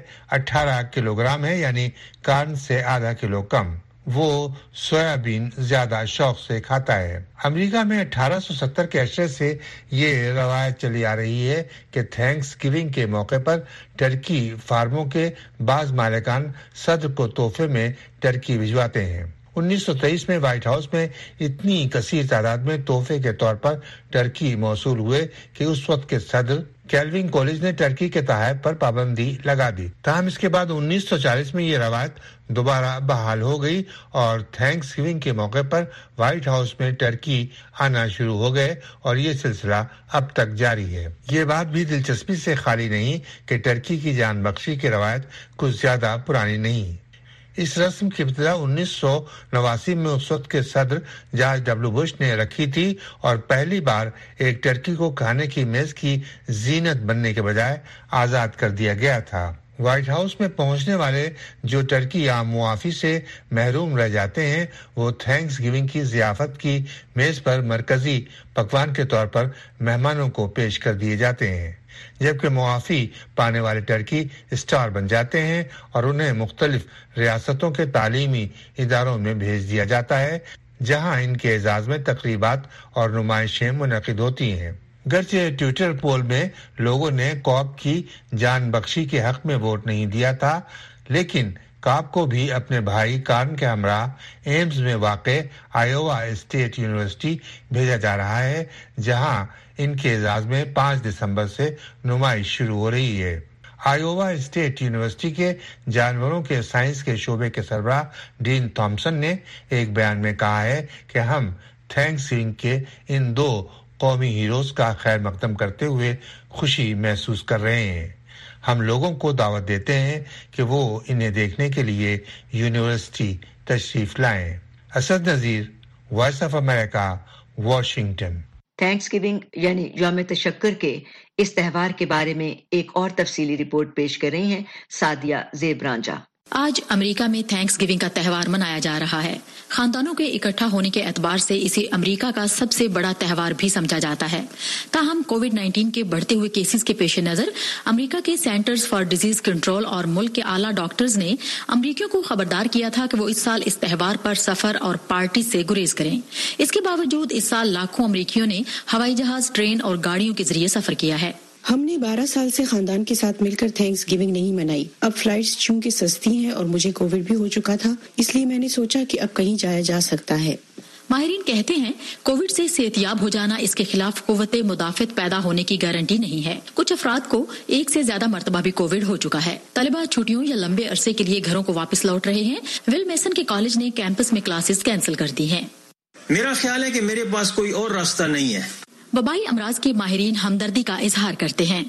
Speaker 13: 18.5 کلو گرام ہے، یعنی کارن سے آدھا کلو کم۔ وہ سویابین زیادہ شوق سے کھاتا ہے۔ امریکہ میں 1870 کے عشرے سے یہ روایت چلی آ رہی ہے کہ تھینکس گیونگ کے موقع پر ٹرکی فارموں کے بعض مالکان صدر کو تحفے میں ٹرکی بھجواتے ہیں۔ 1923 میں وائٹ ہاؤس میں اتنی کثیر تعداد میں تحفے کے طور پر ٹرکی موصول ہوئے کہ اس وقت کے صدر کیلوین کالج نے ٹرکی کے تحائف پر پابندی لگا دی۔ تاہم اس کے بعد 1940 میں یہ روایت دوبارہ بحال ہو گئی اور تھینکس گیونگ کے موقع پر وائٹ ہاؤس میں ٹرکی آنا شروع ہو گئے اور یہ سلسلہ اب تک جاری ہے۔ یہ بات بھی دلچسپی سے خالی نہیں کہ ٹرکی کی جان بخشی کی روایت کچھ زیادہ پرانی نہیں۔ اس رسم کی ابتدا 1989 میں اس وقت کے صدر جارج ڈبلیو بش نے رکھی تھی اور پہلی بار ایک ٹرکی کو کھانے کی میز کی زینت بننے کے بجائے آزاد کر دیا گیا تھا۔ وائٹ ہاؤس میں پہنچنے والے جو ٹرکی عام معافی سے محروم رہ جاتے ہیں وہ تھینکس گیونگ کی ضیافت کی میز پر مرکزی پکوان کے طور پر مہمانوں کو پیش کر دیے جاتے ہیں، جبکہ معافی پانے والے ٹرکی اسٹار بن جاتے ہیں اور انہیں مختلف ریاستوں کے تعلیمی اداروں میں بھیج دیا جاتا ہے جہاں ان کے اعزاز میں تقریبات اور نمائشیں منعقد ہوتی ہیں۔ گرچہ ٹویٹر پول میں لوگوں نے کوب کی جان بخشی کے حق میں ووٹ نہیں دیا تھا، لیکن کاب کو بھی اپنے بھائی کارن کے ہمراہ ایمز میں واقع آئیووا اسٹیٹ یونیورسٹی بھیجا جا رہا ہے، جہاں ان کے اعزاز میں 5 دسمبر سے نمائش شروع ہو رہی ہے۔ آئیووا اسٹیٹ یونیورسٹی کے جانوروں کے سائنس کے شعبے کے سربراہ ڈین تھامسن نے ایک بیان میں کہا ہے کہ ہم تھینکس گیونگ کے ان 2 قومی ہیروز کا خیر مقدم کرتے ہوئے خوشی محسوس کر رہے ہیں۔ ہم لوگوں کو دعوت دیتے ہیں کہ وہ انہیں دیکھنے کے لیے یونیورسٹی تشریف لائیں۔ Asad Nazir, Voice of America, Washington.
Speaker 3: Thanksgiving یعنی یوم تشکر کے اس تہوار کے بارے میں ایک اور تفصیلی رپورٹ پیش کر رہی ہیں سعدیہ زیب رانجا۔
Speaker 14: آج امریکہ میں تھینکس گیونگ کا تہوار منایا جا رہا ہے۔ خاندانوں کے اکٹھا ہونے کے اعتبار سے اسے امریکہ کا سب سے بڑا تہوار بھی سمجھا جاتا ہے۔ تاہم کووڈ-19 کے بڑھتے ہوئے کیسز کے پیش نظر امریکہ کے سینٹرز فار ڈیزیز کنٹرول اور ملک کے اعلیٰ ڈاکٹرز نے امریکیوں کو خبردار کیا تھا کہ وہ اس سال اس تہوار پر سفر اور پارٹی سے گریز کریں۔ اس کے باوجود اس سال لاکھوں امریکیوں نے ہوائی جہاز، ٹرین اور گاڑیوں کے ذریعے سفر کیا ہے۔
Speaker 15: ہم نے 12 سال سے خاندان کے ساتھ مل کر تھینکس گیونگ نہیں منائی۔ اب فلائٹس چونکہ سستی ہیں اور مجھے کووڈ بھی ہو چکا تھا، اس لیے میں نے سوچا کہ اب کہیں جایا جا سکتا ہے۔
Speaker 14: ماہرین کہتے ہیں کووڈ سے صحت یاب ہو جانا اس کے خلاف قوت مدافعت پیدا ہونے کی گارنٹی نہیں ہے۔ کچھ افراد کو 1 سے زیادہ مرتبہ بھی کووڈ ہو چکا ہے۔ طلبہ چھٹیوں یا لمبے عرصے کے لیے گھروں کو واپس لوٹ رہے ہیں۔ ول میسن کے کالج نے کیمپس میں کلاسز کینسل کر دی ہیں۔
Speaker 16: میرا خیال ہے کہ میرے پاس کوئی اور راستہ نہیں ہے۔
Speaker 14: वबाई अमराज के माहिरीन हमदर्दी का इजहार करते हैं।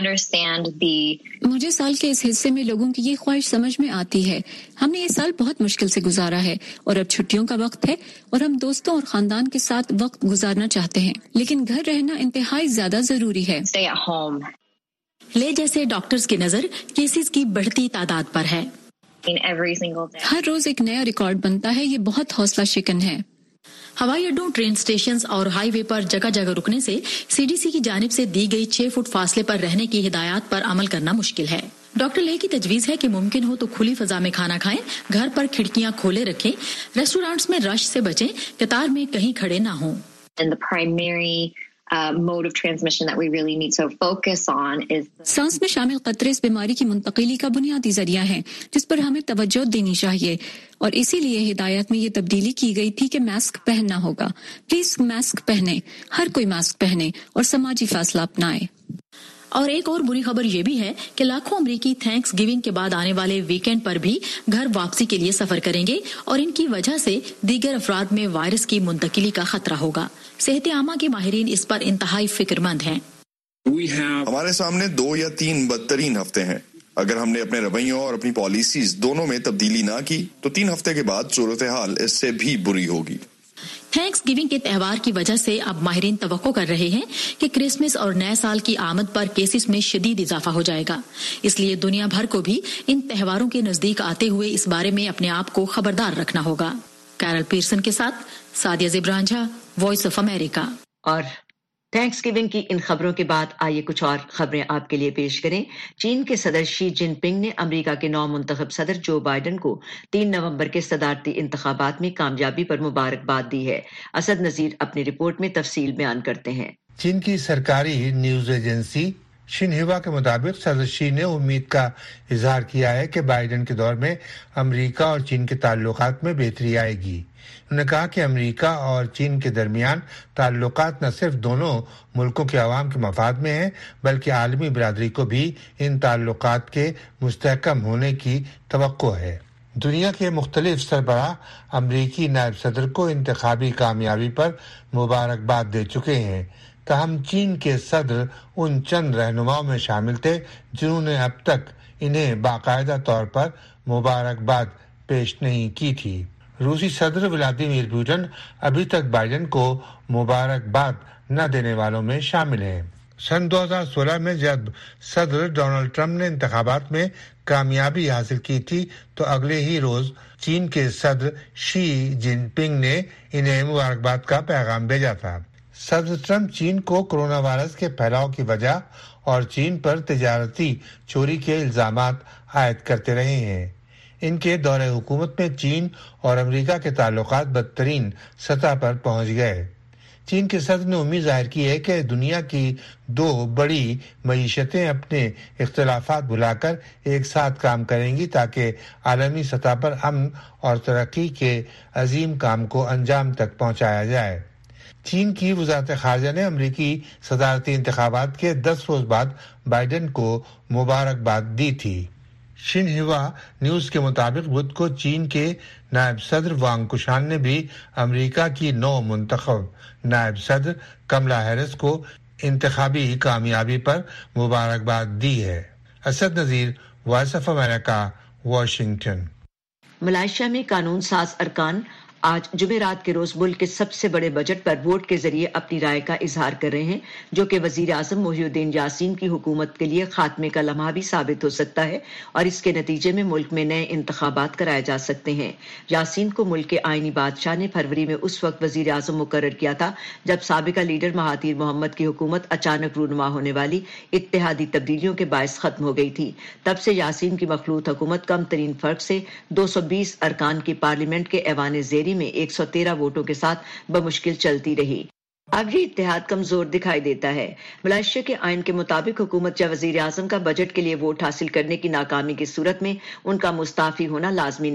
Speaker 2: मुझे साल के इस हिस्से में लोगों की ये ख्वाहिश समझ में आती है। हमने ये साल बहुत मुश्किल से गुजारा है और अब छुट्टियों का वक्त है और हम दोस्तों और खानदान के साथ वक्त गुजारना चाहते हैं, लेकिन घर रहना इंतहाई ज्यादा जरूरी है।
Speaker 14: ले जैसे डॉक्टर्स की नजर केसेस की बढ़ती तादाद पर है।
Speaker 2: हर रोज एक नया रिकॉर्ड बनता है, ये बहुत हौसला शिकन है।
Speaker 14: हवाई अड्डों, ट्रेन स्टेशन और हाईवे पर जगह जगह रुकने से सीडीसी की जानिब से दी गई 6 फुट फासले पर रहने की हिदायत पर अमल करना मुश्किल है। डॉक्टर ले की तजवीज है कि मुमकिन हो तो खुली फजा में खाना खाएं, घर पर खिड़कियां खोले रखें, रेस्टोरेंट्स में रश से बचें, कतार में कहीं खड़े ना हों।
Speaker 16: mode of transmission that we really need to focus on is
Speaker 2: सांस में शामिल कतरे इस बीमारी की मुंतकिली का बुनियादी जरिया है जिस पर हमें तवज्जो देनी चाहिए और इसीलिए हिदायत में ये तब्दीली की गई थी कि मास्क पहनना होगा। प्लीज मास्क पहने, हर कोई मास्क पहने और समाजी फासला अपनाए।
Speaker 14: और एक और बुरी खबर ये भी है कि लाखों अमरीकी थैंक्स गिविंग के बाद आने वाले वीकेंड पर भी घर वापसी के लिए सफर करेंगे और इनकी वजह से दीगर अफराद में वायरस की मुंतकिली का खतरा होगा। सेहत आमा के माहिरीन इस पर इंतहाई फिक्रमंद हैं।
Speaker 17: हमारे सामने 2 या 3 बदतरीन हफ्ते हैं। अगर हमने अपने रवैयों और अपनी पॉलिसीज दोनों में तब्दीली ना की तो 3 हफ्ते के बाद सूरत हाल इससे भी बुरी होगी।
Speaker 14: थैंक्स गिविंग के त्यौहार की वजह से अब माहिरीन तवक्को कर रहे हैं कि क्रिसमस और नए साल की आमद पर केसेस में शदीद इजाफा हो जाएगा। इसलिए दुनिया भर को भी इन त्योहारों के नजदीक आते हुए इस बारे में अपने आप को खबरदार रखना होगा। कैरल पीरसन के साथ सादिया ज़िब्रांझा, वॉइस ऑफ अमेरिका।
Speaker 3: और थैंक्स गिविंग की इन खबरों के बाद आइए कुछ और खबरें आपके लिए पेश करें। चीन के सदर शी जिनपिंग ने अमेरिका के नौ मुंतखब सदर जो बाइडन को 3 नवंबर के सदारती इंतखाबात में कामयाबी पर मुबारकबाद दी है। असद नजीर अपनी रिपोर्ट में तफसील बयान करते हैं।
Speaker 13: चीन की सरकारी न्यूज एजेंसी शिन्हुआ के मुताबिक सदर शी ने उम्मीद का इजहार किया है कि बाइडन के दौर में अमेरिका और चीन के ताल्लुकात में बेहतरी आएगी। उन्होंने कहा कि अमेरिका और चीन के दरमियान ताल्लुकात न सिर्फ दोनों मुल्कों के अवाम के मफाद में हैं बल्कि आलमी बिरादरी को भी इन ताल्लुकात के मुस्तहकम होने की तवक्को है। दुनिया के मुख्तलिफ सरबराह अमरीकी नायब सदर को इंतखाबी कामयाबी पर मुबारकबाद दे चुके हैं। ताहम चीन के सदर उन चंद रहनुमाओं में शामिल थे जिन्होंने अब तक इन्हें बाकायदा तौर पर मुबारकबाद पेश नहीं की थी। रूसी सदर व्लादिमीर पुतिन अभी तक बाइडेन को मुबारकबाद न देने वालों में शामिल हैं। सन 2016 में जब सदर डोनाल्ड ट्रंप ने इंतखाबात में कामयाबी हासिल की थी तो अगले ही रोज चीन के सदर शी जिनपिंग ने इन्हें मुबारकबाद का पैगाम भेजा था। सदर ट्रंप चीन को कोरोना वायरस के फैलाव की वजह और चीन पर तिजारती चोरी के इल्जामात आयद करते रहे हैं। इनके दौरे हुकूमत में चीन और अमेरिका के ताल्लुकात बदतरीन सतह पर पहुंच गए। चीन के सदर ने उम्मीद जाहिर की है कि दुनिया की 2 बड़ी मईशतें अपने इख्तिलाफात भुलाकर एक साथ काम करेंगी ताकि आलमी सतह पर अमन और तरक्की के अजीम काम को अंजाम तक पहुंचाया जाए। चीन की वज़ारत ख़ारिजा ने अमरीकी सदारती इंतखाबात के 10 रोज बाद बाइडेन को मुबारकबाद दी थी। शिन्हुआ न्यूज के मुताबिक बुध को चीन के नायब सदर वांग कुशान ने भी अमेरिका की 9 मुंतखब नायब सदर कमला हैरिस को इंतखाबी कामयाबी पर मुबारकबाद दी है। Asad Nazir, Voice of America, Washington.
Speaker 3: Malaysia में कानून साज अरकान आज जुमेरात के रोज मुल्क के सबसे बड़े बजट पर वोट के जरिए अपनी राय का इजहार कर रहे हैं जो कि वजीर आजम मोहिउद्दीन यासीन की हुकूमत के लिए खात्मे का लम्हा भी साबित हो सकता है और इसके नतीजे में मुल्क में नए इंतखाबात कराए जा सकते हैं। यासीन को मुल्क के आईनी बादशाह ने फरवरी में उस वक्त वजीर आजम मुकर्रर किया था जब साबिका लीडर महातीर मोहम्मद की हुकूमत अचानक रूनुमा होने वाली इत्तेहादी तब्दीलियों के बायस खत्म हो गई थी। तब से यासीन की मखलूत हुकूमत कम तरीन फर्क से 220 अरकान की पार्लियामेंट के ऐवान ज़ेरी में 113 वोटों के साथ बमुश्किल चलती रही। अब ये इत्तेहाद कमजोर दिखाई देता है। मलेशिया के आइन के मुताबिक हुकूमत या वजीर आजम का बजट के लिए वोट हासिल करने की नाकामी की सूरत में उनका मुस्ताफी होना लाजमी नहीं।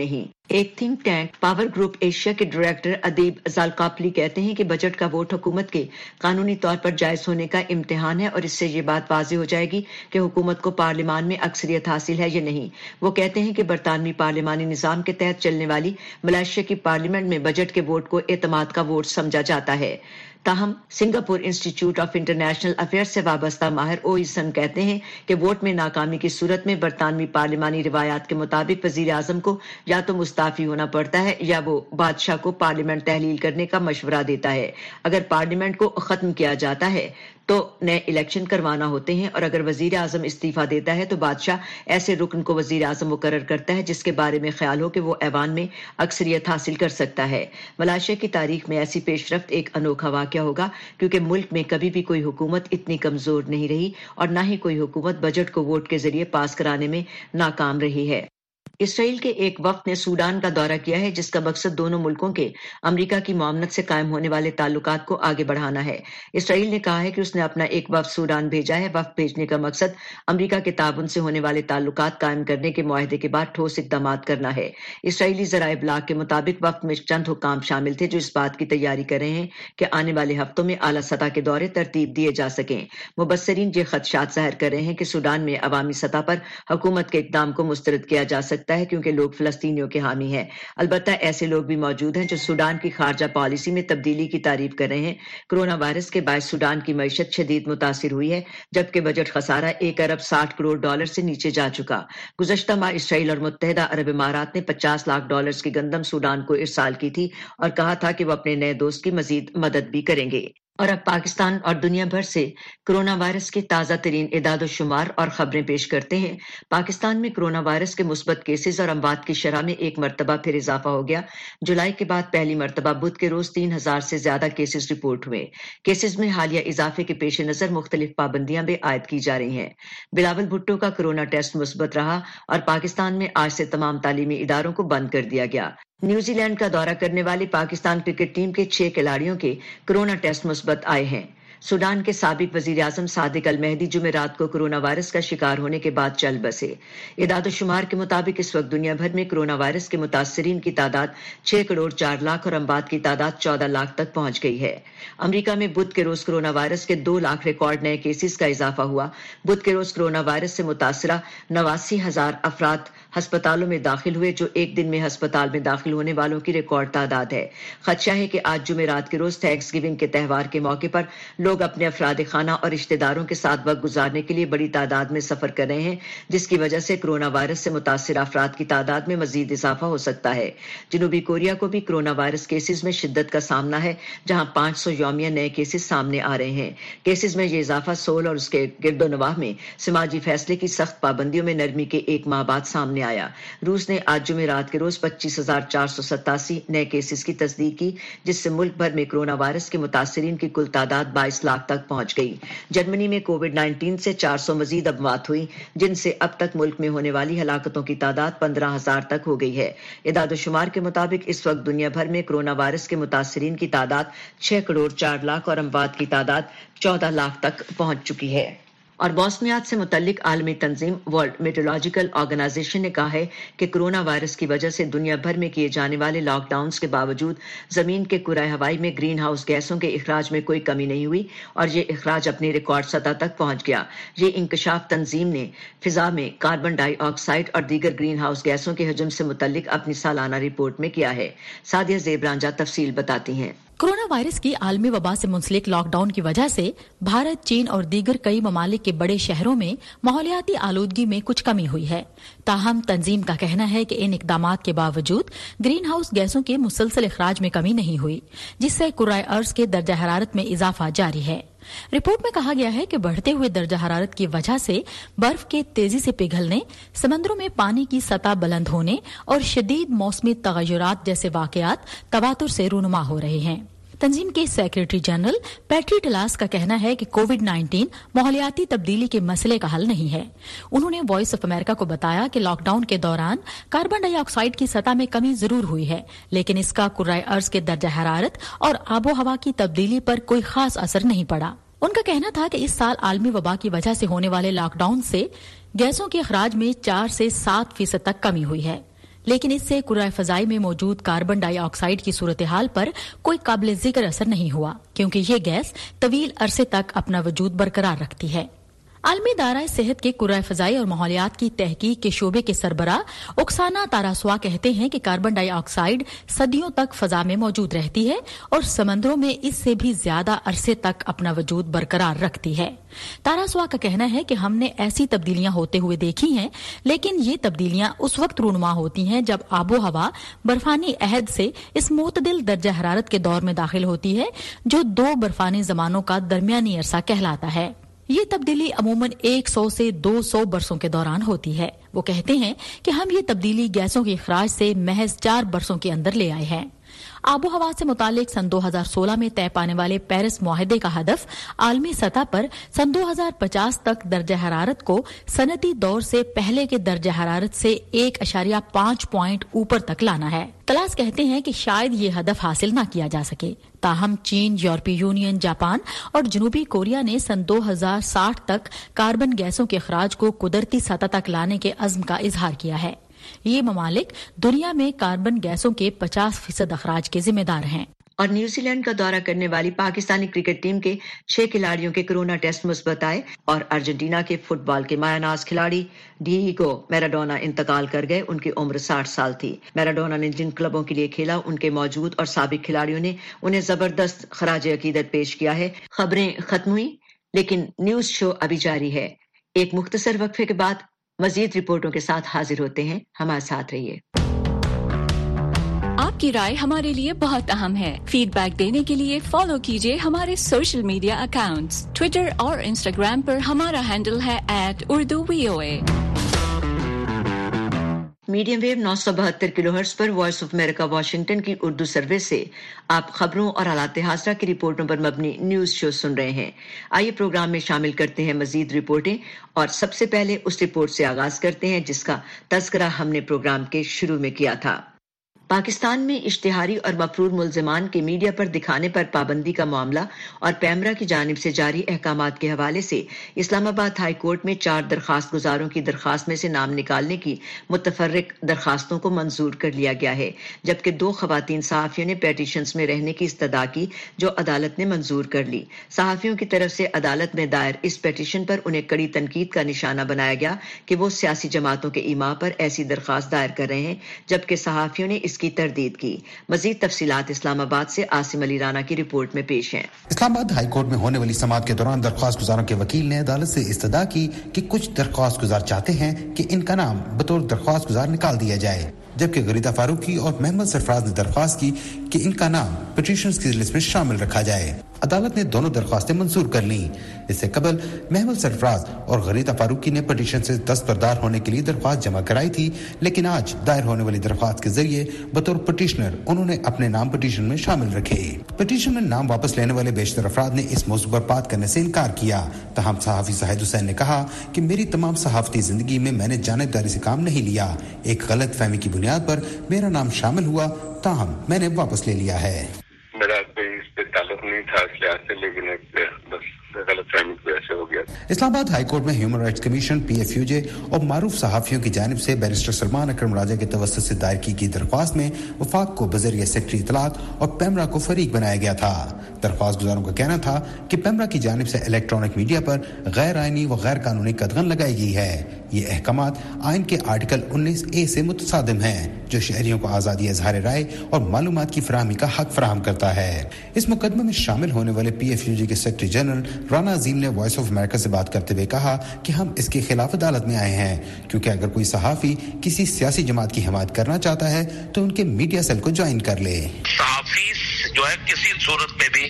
Speaker 3: एक think tank Power Group Asia के डायरेक्टर अदीब जालकापली कहते हैं कि बजट का वोट हुकूमत के कानूनी तौर पर जायज होने का इम्तिहान है और इससे ये बात वाज़ेह हो जाएगी कि हुकूमत को पार्लियामान में अक्सरियत हासिल है या नहीं। वो कहते हैं कि बरतानवी पार्लियामानी निज़ाम के तहत चलने वाली मलेशिया की पार्लियामेंट में बजट के वोट को एतमाद का वोट समझा जाता है। ताहम Singapore Institute of International Affairs से वाबस्ता माहिर ओइसन कहते हैं कि वोट में नाकामी की सूरत में बरतानवी पार्लियामानी रिवायात के मुताबिक वजीर आजम को या तो मुस्ताफी होना पड़ता है या वो बादशाह को पार्लियामेंट तहलील करने का मशवरा देता है। अगर पार्लियामेंट को खत्म किया जाता है तो नए इलेक्शन करवाना होते हैं और अगर वजीर आजम इस्तीफा देता है तो बादशाह ऐसे रुकन को वजीर आजम मुकर्रर करता है जिसके बारे में ख्याल हो कि वो ऐवान में अक्सरियत हासिल कर सकता है। मलेशिया की तारीख में ऐसी पेशरफ्त एक अनोखा वाकया होगा क्योंकि मुल्क में कभी भी कोई हुकूमत इतनी कमजोर नहीं रही और न ही कोई हुकूमत बजट को वोट के जरिए पास कराने में नाकाम रही है। इसराइल के एक वफ्द ने सूडान का दौरा किया है जिसका मकसद दोनों मुल्कों के अमेरिका की मुआवनत से कायम होने वाले ताल्लुकात को आगे बढ़ाना है। इसराइल ने कहा है कि उसने अपना एक वफ्द सूडान भेजा है। वफ्द भेजने का मकसद अमेरिका के ताउन से होने वाले ताल्लुकात कायम करने के मुआहदे के बाद ठोस इक़दाम करना है। इसराइली ज़राए इब्लाग के मुताबिक वफ्द में चंद हुकाम शामिल थे जो इस बात की तैयारी कर रहे हैं कि आने वाले हफ्तों में आला सतह के दौरे तरतीब दिए जा सकें। मुबस्सरीन ये खदशात ज़ाहिर कर रहे हैं कि सूडान में अवामी सतह पर हुकूमत के इक़दाम को मुस्तरद किया जा सकता है क्योंकि लोग फ़लस्तीनियों के हामी हैं। अलबत्ता ऐसे लोग भी मौजूद हैं जो सूडान की खारजा पॉलिसी में तब्दीली की तारीफ कर रहे हैं। कोरोना वायरस के बायस सूडान की मईशत शदीद मुतासिर हुई है जबकि बजट खसारा $1 अरब 60 करोड़ से नीचे जा चुका। गुज़श्ता माह इसराइल और मुत्तहिदा अरब इमारात ने $50 लाख की गंदम सूडान को इरसाल की थी और कहा था कि वो अपने नए दोस्त की मजीद मदद भी करेंगे। और अब पाकिस्तान और दुनिया भर से कोरोना वायरस के ताज़ा तरीन इदाद शुमार और खबरें पेश करते हैं। पाकिस्तान में कोरोना वायरस के मुस्बत केसेस और अमवात की शरह में एक मरतबा फिर इजाफा हो गया। जुलाई के बाद पहली मरतबा बुध के रोज 3000 से ज्यादा केसेस रिपोर्ट हुए। केसेस में हालिया इजाफे के पेश नजर मुख्तलिफ पाबंदियां भी आयद की जा रही हैं। बिलावल भुट्टो का कोरोना टेस्ट मुस्बत रहा और पाकिस्तान में आज से तमाम तालीमी इदारों को बंद कर दिया गया। न्यूजीलैंड का दौरा करने वाली पाकिस्तान क्रिकेट टीम के 6 खिलाड़ियों के कोरोना टेस्ट मुस्बत आए हैं। सूडान के साबिक वजीर आजम सादिक अल महदी जुमेरात को कोरोना वायरस का शिकार होने के बाद चल बसे। इदाद शुमार के मुताबिक इस वक्त दुनिया भर में कोरोना वायरस के मुतासरीन की तादाद 6 करोड़ 4 लाख और अमवात की तादाद 14 लाख तक पहुंच गई है। अमेरिका में बुध के रोज कोरोना वायरस के 2 लाख रिकॉर्ड नए केसेस का इजाफा हुआ। बुध के रोज कोरोना वायरस से मुतासरा 89,000 अफराद अस्पतालों में दाखिल हुए जो एक दिन में अस्पताल में दाखिल होने वालों की रिकॉर्ड तादाद है। खदशा है कि आज जुमेरात के रोज थैंक्स गिविंग के त्यौहार के मौके पर लोग अपने अफराद खाना और रिश्तेदारों के साथ वक्त गुजारने के लिए बड़ी तादाद में सफर कर रहे हैं जिसकी वजह से कोरोना वायरस से मुतासिर अफराद की तादाद में मजीद इजाफा हो सकता है। जनूबी कोरिया को भी कोरोना वायरस केसेस में शिद्दत का सामना है जहां 500 यौमिया नए केसेस सामने आ रहे हैं। केसेस में ये इजाफा सोल और उसके गिरदोनवाह में समाजी फैसले की सख्त पाबंदियों में नरमी के एक माह बाद सामने आया। रूस ने आज जुमेरात के रोज 25,487 नए केसेस की तस्दीक की जिससे मुल्क भर में कोरोना वायरस के मुतासरीन की कुल तादाद 22 लाख तक पहुंच गई। जर्मनी में कोविड-19 से 400 मजीद अमवात हुई जिनसे अब तक मुल्क में होने वाली हलाकतों की तादाद 15,000 तक हो गई है। इदाद शुमार के मुताबिक इस वक्त दुनिया भर में कोरोना वायरस के मुतासरीन की तादाद 6 करोड़ 4 लाख और अमवात की तादाद 14 लाख तक पहुंच चुकी है। और मौसमियात से मुतल्लिक आलमी तंजीम वर्ल्ड मेट्रोलॉजिकल ऑर्गेनाइजेशन ने कहा है कि कोरोना वायरस की वजह से दुनिया भर में किए जाने वाले लॉकडाउन के बावजूद जमीन के कुराए हवाई में ग्रीन हाउस गैसों के इखराज में कोई कमी नहीं हुई और ये इखराज अपनी रिकॉर्ड सतह तक पहुंच गया। ये इंकशाफ तंजीम ने फिजा में कार्बन डाइऑक्साइड और दीगर ग्रीन हाउस गैसों के हजम से मुतल्लिक अपनी सालाना रिपोर्ट में किया है। सादिया ज़ेबरांजा तफसील बताती हैं।
Speaker 14: कोरोना वायरस की आलमी वबा से मुंसलिक लॉकडाउन की वजह से भारत, चीन और दीगर कई ममालिक के बड़े शहरों में माहौलियाती आलूदगी में कुछ कमी हुई है। ताहम तंजीम का कहना है कि इन इकदामात के बावजूद ग्रीन हाउस गैसों के मुसलसल इखराज में कमी नहीं हुई जिससे कुराए अर्ज के दर्जा हरारत में इजाफा जारी है। रिपोर्ट में कहा गया है कि बढ़ते हुए दर्जा हरारत की वजह से बर्फ के तेजी से पिघलने, समंदरों में पानी की सतह बुलंद होने और शदीद मौसमी तगय्युरात जैसे वाकयात तवातुर से रूनुमा हो रहे हैं। तंजीम के सेक्रेटरी जनरल पैट्री टलास का कहना है कि कोविड-19 माहौलियाती तब्दीली के मसले का हल नहीं है। उन्होंने वॉइस ऑफ अमेरिका को बताया कि लॉकडाउन के दौरान कार्बन डाइऑक्साइड की सतह में कमी जरूर हुई है लेकिन इसका कुर्राए अर्ज के दर्जा हरारत और आबो हवा की तब्दीली पर कोई खास असर नहीं पड़ा। उनका कहना था कि इस साल आलमी वबा की वजह से होने वाले लॉकडाउन से गैसों के अखराज में 4 से 7% तक कमी हुई है लेकिन इससे कुराए फजाई में मौजूद कार्बन डाई ऑक्साइड की सूरत हाल पर कोई काबिल जिक्र असर नहीं हुआ, क्योंकि ये गैस तवील अरसे तक अपना वजूद बरकरार रखती है। आलमी दायरा सेहत के कुराए फजाई और माहौलियात की तहकीक के शोबे के सरबराह ओक्साना तारासवा कहते हैं कि कार्बन डाई ऑक्साइड सदियों तक फजा में मौजूद रहती है और समंदरों में इससे भी ज्यादा अरसे तक अपना वजूद बरकरार रखती है। तारासवा का कहना है कि हमने ऐसी तब्दीलियां होते हुए देखी हैं, लेकिन ये तब्दीलियां उस वक्त रूनुमा होती हैं जब आबो हवा बर्फानी अहद से इस मोतदिल दर्जा हरारत के दौर में दाखिल होती है, जो 2 बर्फानी जमानों का दरमियानी अरसा कहलाता है। ये तब्दीली अमूमन 100 से 200 बरसों के दौरान होती है। वो कहते हैं कि हम ये तब्दीली गैसों के इखराज से महज 4 बरसों के अंदर ले आए हैं। आबो हवा से मुतालिक सन 2016 में तय पाने वाले पेरिस मुआहदे का हदफ आलमी सतह पर सन 2050 तक दर्जा हरारत को सनती दौर से पहले के दर्जा हरारत से 1.5 पॉइंट ऊपर तक लाना है। तलाश कहते हैं कि शायद ये हदफ हासिल न किया जा सके, ताहम चीन, यूरोपीय यूनियन, जापान और जनूबी कोरिया ने सन 2060 तक कार्बन गैसों के अखराज को कुदरती सतह तक लाने के अज़्म का इजहार किया है। ये ममालिक दुनिया में कार्बन गैसों के 50% अखराज के जिम्मेदार हैं।
Speaker 3: और न्यूजीलैंड का दौरा करने वाली पाकिस्तानी क्रिकेट टीम के 6 खिलाड़ियों के कोरोना टेस्ट मुस्बत आए और अर्जेंटीना के फुटबॉल के मायानाज खिलाड़ी डिएगो मैराडोना इंतकाल कर गए। उनकी उम्र 60 साल थी। मैराडोना ने जिन क्लबों के लिए खेला, उनके मौजूद और साबिक खिलाड़ियों ने उन्हें जबरदस्त खराज अकीदत पेश किया है। खबरें खत्म हुई, लेकिन न्यूज शो अभी जारी है। एक मुख्तसर वक्फे के बाद मजीद रिपोर्टों के साथ हाजिर होते हैं। हमारे साथ रहिए।
Speaker 2: आपकी राय हमारे लिए बहुत अहम है। फीडबैक देने के लिए फॉलो कीजिए हमारे सोशल मीडिया अकाउंट्स। ट्विटर और इंस्टाग्राम पर हमारा हैंडल है @urduvoa।
Speaker 3: मीडियम वेव 972 किलोहर्ट्ज पर वॉइस ऑफ अमेरिका वाशिंगटन की उर्दू सर्विस से आप खबरों और हालात हाज़िरा की रिपोर्टों पर मबनी न्यूज शो सुन रहे हैं। आइए प्रोग्राम में शामिल करते हैं मजीद रिपोर्टें और सबसे पहले उस रिपोर्ट से आगाज करते हैं जिसका तज़किरा हमने प्रोग्राम के शुरू में किया था। पाकिस्तान में इश्तिहारी और मफरूर मुल्ज़िमान के मीडिया पर दिखाने पर पाबंदी का मामला और पैमरा की जानिब से जारी अहकामात के हवाले से इस्लामाबाद हाई कोर्ट में 4 दरखास्त गुजारों की दरखास्त में से नाम निकालने की मुतफर्रिक दरखास्तों को मंजूर कर लिया गया है, जबकि 2 खवातीन सहाफ़ियों ने पेटिशंस में रहने की इस्तदा की, जो अदालत ने मंजूर कर ली। सहाफ़ियों की तरफ से अदालत में दायर इस पेटिशन पर उन्हें कड़ी तनकीद का निशाना बनाया गया कि वो सियासी जमातों के इमा पर ऐसी दरखास्त दायर कर रहे हैं, जबकि सहाफ़ियों ने की तरदीद की। मजीद तफसीलात इस्लामाबाद से आसिम अली राना की रिपोर्ट में पेश हैं।
Speaker 18: इस्लामाबाद हाई कोर्ट में होने वाली समाअत के दौरान दरख्वास्त गुजारों के वकील ने अदालत से इस्तदा की कि कुछ दरख्वास्त गुजार चाहते हैं कि इनका नाम बतौर दरख्वास्त गुजार निकाल दिया जाए, जबकि गरीदा फारूकी और मोहम्मद सरफराज ने दरख्वास्त की कि इनका नाम पिटीशनर्स की लिस्ट में शामिल रखा जाए। अदालत ने दोनों दरख्वास्तें मंजूर कर लीं। इससे कबल मोहम्मद सरफराज और गरीदा फारूकी ने पिटीशन से दस्तबरदार होने के लिए दरख्वास्त जमा कराई थी, लेकिन आज दायर होने वाली दरख्वास्त के जरिए बतौर पिटीशनर उन्होंने अपने नाम पिटीशन में शामिल रखे। पिटीशन में नाम वापस लेने वाले बेशतर अफराद ने इस मौजू पर बात करने से इनकार किया। तहम सहाफी शाहिद हुसैन ने कहा कि मेरी तमाम सहाफती जिंदगी में मैंने जानिबदारी से काम नहीं लिया। एक गलत फहमी की बुनियाद पर मेरा नाम शामिल हुआ, ताहम मैंने वापस ले लिया है।
Speaker 19: मेरा कोई इस पे ताल्लुक नहीं था इस लिहाज से, लेकिन बस गलतफहमी की वजह से हो गया।
Speaker 18: इस्लामाबाद हाई कोर्ट में ह्यूमन राइट्स कमीशन PFUJ और मारूफ सहाफियों की जानिब से बैरिस्टर सलमान अकरम राजा के तवस्सुत से दायर की गई दरख्वास्त में वफाक को बजरिया सेक्रेटरी इत्तलात और पैमरा को फरीक बनाया गया था। दरख्वास्त गुजारों का कहना था कि पैमरा की जानिब से इलेक्ट्रॉनिक मीडिया पर गैर आइनी व गैर कानूनी कदगन लगाई गई है। ये अहकामात आइन के आर्टिकल 19A से मुतसादिम हैं, जो शहरियों को आज़ादी इज़हार राय और मालूमात की फराहमी का हक फराहम करता है। इस मुकदमे में शामिल होने वाले PFUJ के सेक्रेटरी जनरल राना अजीम ने वॉइस ऑफ अमेरिका से बात करते हुए कहा कि हम इसके खिलाफ अदालत में आए हैं, क्योंकि अगर कोई सहाफी किसी सियासी जमात की हिमायत करना चाहता है तो उनके मीडिया सेल को ज्वाइन कर ले।
Speaker 20: सहाफी जो है किसी सूरत में भी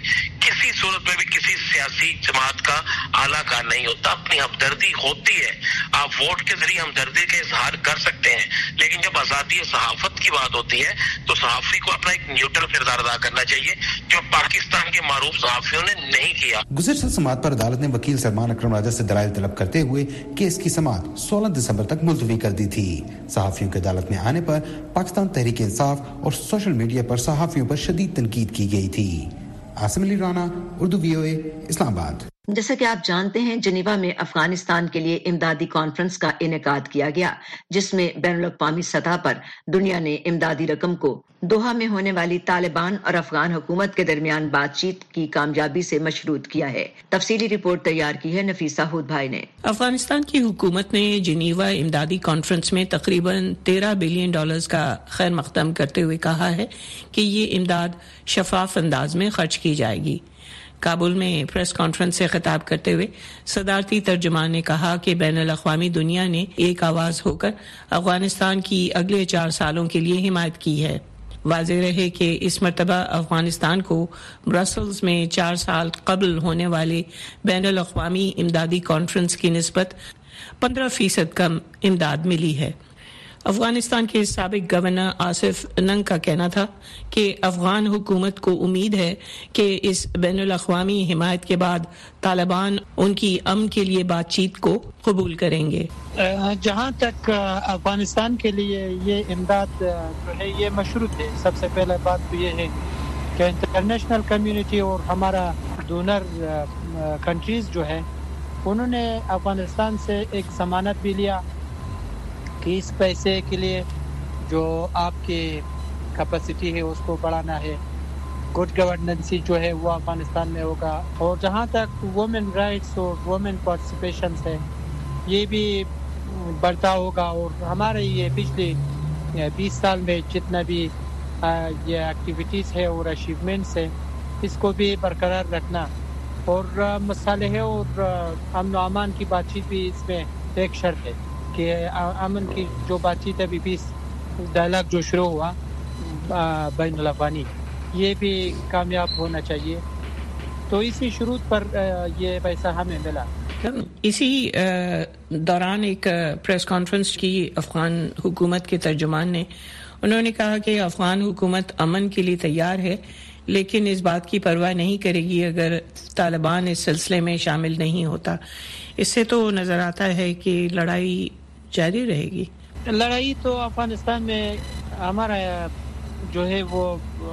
Speaker 20: किसी सियासी जमात का आलाकार नहीं होता। अपनी हमदर्दी होती है, आप वोट के जरिए हमदर्दी का इजहार कर सकते हैं, लेकिन जब आजादी और सहाफत की बात होती है तो सहाफी को अपना एक न्यूट्रल किरदार अदा करना चाहिए, जो पाकिस्तान के मारूफ सहाफियों ने नहीं किया।
Speaker 18: गुज़िश्ता समाअत पर अदालत ने वकील सलमान अकरम राजा से दलाइल तलब करते हुए केस की समाअत 16 दिसंबर तक मुलतवी कर दी थी। सहाफियों के अदालत में आने पर पाकिस्तान तहरीक इंसाफ और सोशल मीडिया पर सहाफियों पर शदीद तनकीद की गई थी। आसिम अली राना, उर्दू VOA, इस्लामाबाद।
Speaker 3: جیسا کہ آپ جانتے ہیں جنیوا میں افغانستان کے لیے امدادی کانفرنس کا انعقاد کیا گیا جس میں بین الاقوامی سطح پر دنیا نے امدادی رقم کو دوحہ میں ہونے والی طالبان اور افغان حکومت کے درمیان بات چیت کی کامیابی سے مشروط کیا ہے. تفصیلی رپورٹ تیار کی ہے نفیسہ ہود بھائی نے.
Speaker 21: افغانستان کی حکومت نے جنیوا امدادی کانفرنس میں تقریباً $13 بلین کا خیر مقدم کرتے ہوئے کہا ہے کہ یہ امداد شفاف انداز میں خرچ کی جائے گی. کابل میں پریس کانفرنس سے خطاب کرتے ہوئے صدارتی ترجمان نے کہا کہ بین الاقوامی دنیا نے ایک آواز ہو کر افغانستان کی اگلے 4 سالوں کے لیے حمایت کی ہے. واضح رہے کہ اس مرتبہ افغانستان کو برسلز میں 4 سال قبل ہونے والے بین الاقوامی امدادی کانفرنس کی نسبت 15% کم امداد ملی ہے. افغانستان کے سابق گورنر آصف ننگ کا کہنا تھا کہ افغان حکومت کو امید ہے کہ اس بین الاقوامی حمایت کے بعد طالبان ان کی امن کے لیے بات چیت کو قبول کریں گے.
Speaker 22: جہاں تک افغانستان کے لیے یہ امداد جو ہے یہ مشروط ہے. سب سے پہلے بات تو یہ ہے کہ انٹرنیشنل کمیونٹی اور ہمارا ڈونر کنٹریز جو ہے انہوں نے افغانستان سے ایک ضمانت بھی لیا کہ اس پیسے کے لیے جو آپ کی کیپیسٹی ہے اس کو بڑھانا ہے. گڈ گورننسی جو ہے وہ افغانستان میں ہوگا. اور جہاں تک وومن رائٹس اور وومن پارٹیسپیشنس ہے یہ بھی بڑھتا ہوگا. اور ہمارے یہ پچھلے 20 سال میں جتنا بھی یہ ایکٹیویٹیز ہے اور اچیومنٹس ہے اس کو بھی برقرار رکھنا. اور مصالحے اور امن و امان کی بات چیت بھی اس میں ایک شرط ہے کہ امن کی جو بات چیت ابھی 20 ڈائلاگ جو شروع ہوا بین الاقوامی یہ بھی کامیاب ہونا چاہیے. تو اسی شروط پر یہ پیسہ ہمیں ملا.
Speaker 21: اسی دوران ایک پریس کانفرنس کی افغان حکومت کے ترجمان نے انہوں نے کہا کہ افغان حکومت امن کے لیے تیار ہے لیکن اس بات کی پرواہ نہیں کرے گی اگر طالبان اس سلسلے میں شامل نہیں ہوتا. اس سے تو نظر آتا ہے کہ لڑائی جاری رہے گی.
Speaker 22: لڑائی تو افغانستان میں ہمارا جو ہے وہ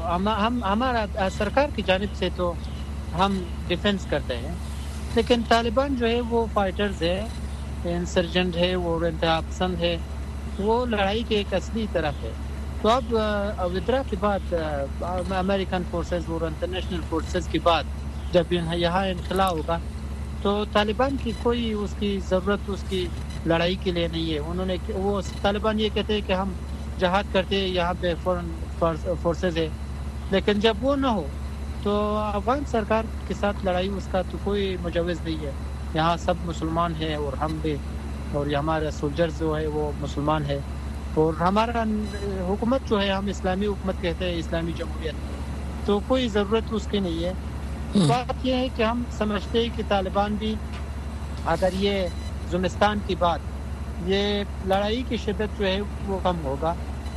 Speaker 22: ہمارا سرکار کی جانب سے تو ہم ڈیفنس کرتے ہیں لیکن طالبان جو ہے وہ فائٹرز ہے, انسرجنٹ ہے, وہ انتہا پسند ہے, وہ لڑائی کے ایک اصلی طرف ہے. تو اب ودرا کے بعد امریکن فورسز اور انٹرنیشنل فورسز کے بعد جب یہاں انخلا ہوگا تو طالبان کی کوئی اس کی ضرورت اس کی لڑائی کے لیے نہیں ہے. انہوں نے وہ طالبان یہ کہتے ہیں کہ ہم جہاد کرتے ہیں یہاں پہ فورن فورسز ہے لیکن جب وہ نہ ہو تو افغان سرکار کے ساتھ لڑائی اس کا تو کوئی مجوز نہیں ہے. یہاں سب مسلمان ہیں اور ہم بھی اور یہ ہمارا سولجرز جو ہے وہ مسلمان ہے اور ہمارا حکومت جو ہے ہم اسلامی حکومت کہتے ہیں, اسلامی جمہوریت, تو کوئی ضرورت اس کی نہیں ہے. بات یہ ہے کہ ہم سمجھتے ہیں کہ طالبان بھی اگر یہ زمستان کی بات یہ لڑائی کی شدت جو ہے وہ کم ہوگا,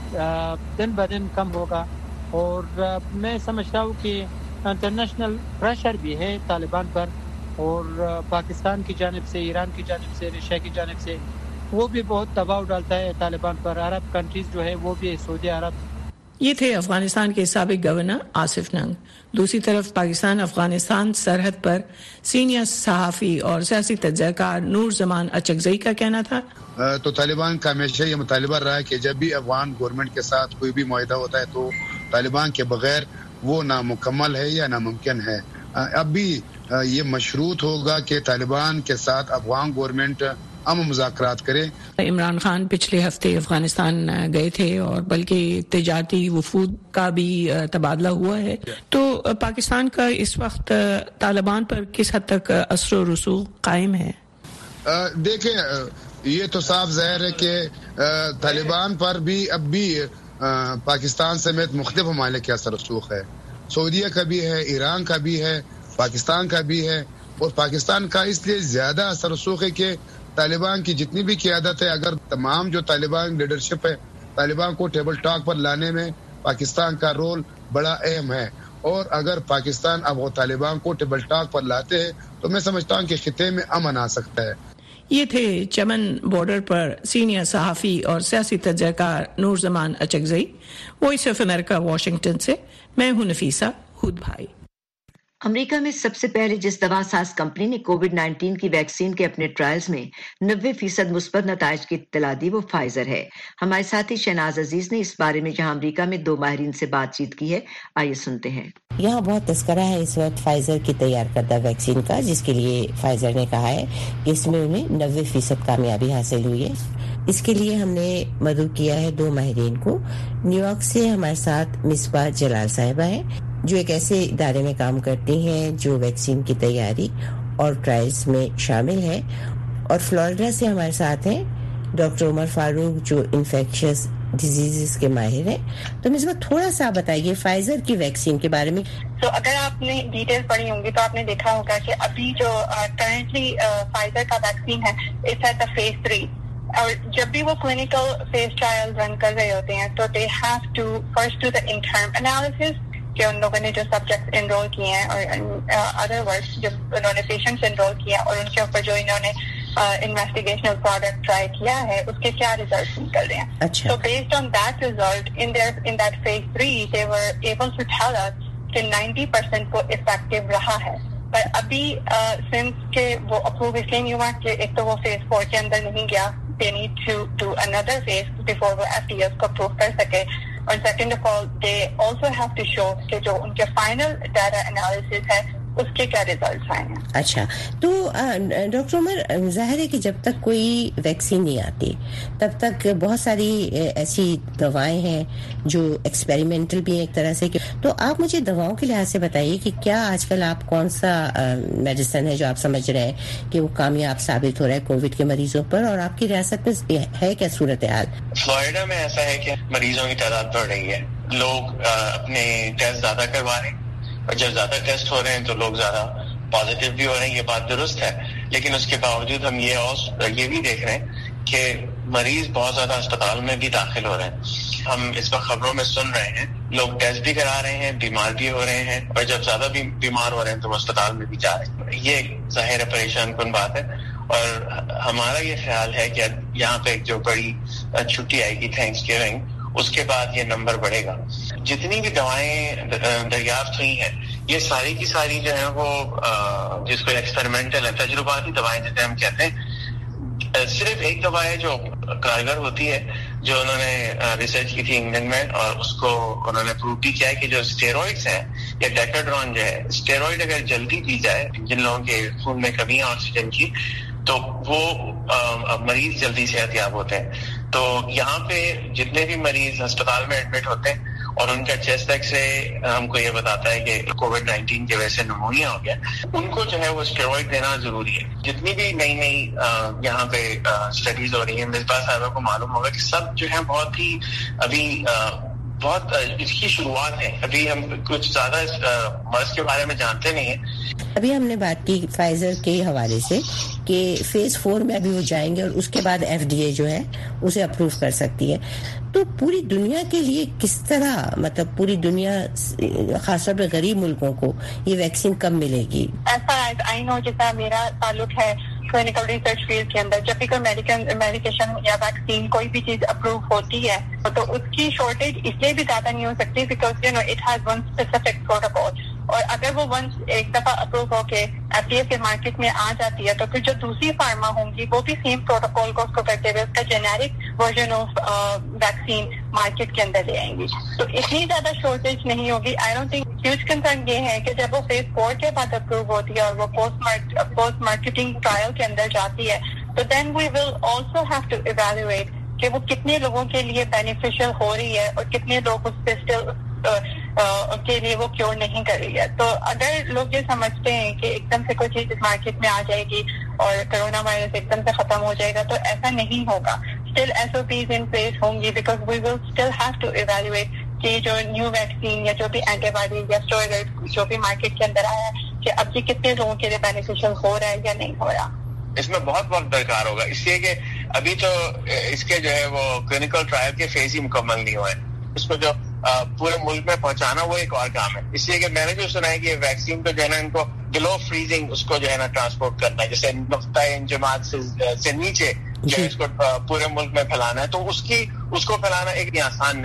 Speaker 22: دن بدن کم ہوگا. اور میں سمجھتا ہوں کہ انٹرنیشنل پریشر بھی ہے طالبان پر اور پاکستان کی جانب سے, ایران کی جانب سے, رشیا کی جانب سے وہ بھی بہت دباؤ ڈالتا ہے طالبان پر. عرب کنٹریز جو ہے وہ بھی, سعودی عرب.
Speaker 21: یہ تھے افغانستان کے سابق گورنر آصف ننگ. دوسری طرف پاکستان افغانستان سرحد پر سینئر صحافی اور سیاسی تجزیہ کار نور زمان اچکزئی کا کہنا تھا
Speaker 23: تو طالبان کا ہمیشہ یہ مطالبہ رہا ہے کہ جب بھی افغان گورنمنٹ کے ساتھ کوئی بھی معاہدہ ہوتا ہے تو طالبان کے بغیر وہ نامکمل ہے یا ناممکن ہے. اب بھی یہ مشروط ہوگا کہ طالبان کے ساتھ افغان گورنمنٹ مذاکرات کرے.
Speaker 21: عمران خان پچھلے ہفتے افغانستان گئے تھے اور بلکہ تجارتی وفود کا بھی تبادلہ ہوا ہے. تو پاکستان کا اس وقت طالبان پر کس حد تک اثر و رسوخ قائم ہے؟
Speaker 23: دیکھیں یہ تو صاف ظاہر ہے کہ طالبان پر بھی اب بھی پاکستان سمیت مختلف ممالک کے اثر و رسوخ ہے. سعودیہ کا بھی ہے, ایران کا بھی ہے, پاکستان کا بھی ہے. اور پاکستان کا اس لیے زیادہ اثر و رسوخ ہے کہ طالبان کی جتنی بھی قیادت ہے, اگر تمام جو طالبان لیڈرشپ ہے طالبان کو ٹیبل ٹاک پر لانے میں پاکستان کا رول بڑا اہم ہے. اور اگر پاکستان اب وہ طالبان کو ٹیبل ٹاک پر لاتے ہیں تو میں سمجھتا ہوں کہ خطے میں امن آ سکتا ہے.
Speaker 21: یہ تھے چمن بارڈر پر سینئر صحافی اور سیاسی تجزیہ کار Noor Zaman Achakzai. Voice of America Washington سے میں ہوں نفیسہ ہود بھائی.
Speaker 3: अमेरिका में सबसे पहले जिस दवा साज कंपनी ने कोविड-19 की वैक्सीन के अपने ट्रायल्स में 90% मुस्बत नताइज की इत्तला दी वो फाइजर है। हमारे साथी शहनाज अजीज ने इस बारे में जहां अमेरिका में 2 माहिरीन से बातचीत की है, आइए सुनते हैं।
Speaker 1: यहाँ बहुत तस्करा है इस वक्त फाइजर की तैयार करदा वैक्सीन का, जिसके लिए फाइजर ने कहा है कि इसमें उन्हें 90% कामयाबी हासिल हुई है। इसके लिए हमने मदद किया है 2 माहिरीन को। न्यूयॉर्क से हमारे साथ मिसबा जलाल साहिबा है, जो एक ऐसे इदारे में काम करती हैं जो वैक्सीन की तैयारी और ट्रायल्स में शामिल है। और फ्लोरिडा से हमारे साथ हैं डॉक्टर उमर फारूक, जो इन्फेक्शियस डिजीजेस के माहिर हैं। तो मिसबा थोड़ा सा बताइए फाइजर की वैक्सीन के बारे में।
Speaker 4: तो अगर आपने डिटेल पढ़ी होंगी तो आपने देखा होगा कि अभी जो करंटली फाइजर का वैक्सीन है इट्स एट द फेज 3, और जब भी वो क्लिनिकल फेज ट्रायल रन कर रहे होते हैं तो they have to first do the interim analysis कि उन लोगों ने जो सब्जेक्ट एनरोल किए हैं और अदर वर्ड्स जब उन्होंने पेशेंट्स एनरोल किया और उनके ऊपर जो इन्होंने इन्वेस्टिगेशनल प्रोडक्ट ट्राई किया है उसके क्या रिजल्ट निकल रहे हैं। तो based on that result in that phase 3 they were able to tell us कि 90% वो इफेक्टिव रहा है। पर अभी सिंस के वो अप्रूव इसलिए नहीं हुआ कि एक तो वो फेज 4 के अंदर नहीं गया, they need to do another phase before वो FDA को अप्रूव कर सके, और second of all they also have to show कि जो उनके फाइनल डाटा एनालिसिस है उसके क्या रिजल्ट्स आए हैं।
Speaker 1: अच्छा, तो डॉक्टर उमर, जाहिर है कि जब तक कोई वैक्सीन नहीं आती तब तक बहुत सारी ऐसी दवाएं हैं जो एक्सपेरिमेंटल भी हैं एक तरह से। तो आप मुझे दवाओं के लिहाज से बताइए कि क्या आजकल आप कौन सा मेडिसिन है जो आप समझ रहे हैं कि वो कामयाब साबित हो रहा है कोविड के मरीजों पर, और आपकी रियासत में है क्या सूरत हाल?
Speaker 5: फ्लोरिडा में ऐसा है कि मरीजों की तादाद बढ़ रही है, लोग अपने टेस्ट ज्यादा करवा रहे हैं, और जब ज्यादा टेस्ट हो रहे हैं तो लोग ज्यादा पॉजिटिव भी हो रहे हैं, ये बात दुरुस्त है। लेकिन उसके बावजूद हम ये भी देख रहे हैं कि मरीज बहुत ज्यादा अस्पताल में भी दाखिल हो रहे हैं। हम इस वक्त खबरों में सुन रहे हैं लोग टेस्ट भी करा रहे हैं, बीमार भी हो रहे हैं, और जब ज्यादा भी बीमार हो रहे हैं तो अस्पताल में भी जा रहे हैं। ये जाहिर है परेशान कुन बात है, और हमारा ये ख्याल है कि यहाँ पे एक जो बड़ी छुट्टी आएगी थैंक्सगिविंग, उसके बाद ये नंबर बढ़ेगा। जितनी भी दवाएं दरियाफ्त हुई हैं ये सारी की सारी जो है वो जिसको एक्सपेरिमेंटल है, तजुर्बाती दवाएं जिसे हम कहते हैं। सिर्फ एक दवा है जो कारगर होती है, जो उन्होंने रिसर्च की थी इंग्लैंड में, और उसको उन्होंने प्रूव भी किया है कि जो स्टेरॉइड्स हैं या डेकाड्रॉन जो है, स्टेरॉइड अगर जल्दी दी जाए जिन लोगों के खून में कमी है ऑक्सीजन की, तो वो मरीज जल्दी सेहतयाब होते हैं। तो यहाँ पे जितने भी मरीज अस्पताल में एडमिट होते हैं और उनका चेस्ट एक्सरे हमको ये बताता है कि कोविड-19 की वजह से निमोनिया हो गया, उनको जो है वो स्टेरॉइड देना जरूरी है। जितनी भी नई यहाँ पे स्टडीज हो रही है, मिसबा साहिबा को मालूम होगा कि सब जो है बहुत ही अभी बहुत इसकी शुरुआत है, अभी हम कुछ ज्यादा इस मर्ज के बारे में जानते नहीं है।
Speaker 1: अभी हमने बात की फाइजर के हवाले से कि फेज 4 में अभी वो जाएंगे और उसके बाद FDA जो है उसे अप्रूव कर सकती है। तो पूरी दुनिया के लिए किस तरह, मतलब पूरी दुनिया खासतौर पर गरीब मुल्कों को ये वैक्सीन कब मिलेगी?
Speaker 4: ऐसा आई नो जैसा मेरा ताल्लुक है क्लिनिकल रिसर्च फील्ड के अंदर, जब भी कोई मेडिकेशन या वैक्सीन कोई भी चीज अप्रूव होती है तो उसकी शॉर्टेज इसलिए भी ज्यादा नहीं हो सकती because you know it has one specific protocol, और अगर वो वंस एक दफा अप्रूव होके FDA के मार्केट में आ जाती है तो फिर जो दूसरी फार्मा होंगी वो भी सेम प्रोटोकॉल को उसको करते हुए उसका generic version of vaccine market के अंदर ले आएंगी, तो इतनी ज्यादा शॉर्टेज नहीं होगी। I don't think huge concern ये है कि जब वो फेज 4 के बाद अप्रूव होती है और वो पोस्ट मार्केटिंग ट्रायल के अंदर जाती है तो then we will also have to evaluate कि वो कितने लोगों के लिए बेनिफिशियल हो रही है और कितने लोग उस पे स्टिल के लिए वो क्योर नहीं कर रही है। तो अगर लोग ये समझते हैं कि एकदम से कोई चीज मार्केट में आ जाएगी और कोरोना वायरस एकदम से खत्म हो जाएगा, तो ऐसा नहीं होगा। स्टिल SOPs इन प्लेस होंगी because we will still have to evaluate कि जो न्यू वैक्सीन या जो भी एंटीबॉडीज या स्टेरॉइड जो भी मार्केट के अंदर आया है कि अब ये कितने लोगों के लिए बेनिफिशियल हो रहा है या नहीं हो रहा।
Speaker 5: इसमें बहुत वक्त दरकार होगा, इसलिए कि अभी तो इसके जो है वो क्लिनिकल ट्रायल के फेज ही मुकम्मल नहीं हुए, इसको जो पूरे मुल्क में पहुंचाना वो एक और काम है। इसलिए कि मैंने जो सुना है कि वैक्सीन को जो है ना इनको बिलो फ्रीजिंग उसको जो है ना ट्रांसपोर्ट करना है, जैसे नुक्ता इंजमात से नीचे जो है इसको पूरे मुल्क में फैलाना है, तो उसको फैलाना एक आसान नहीं है।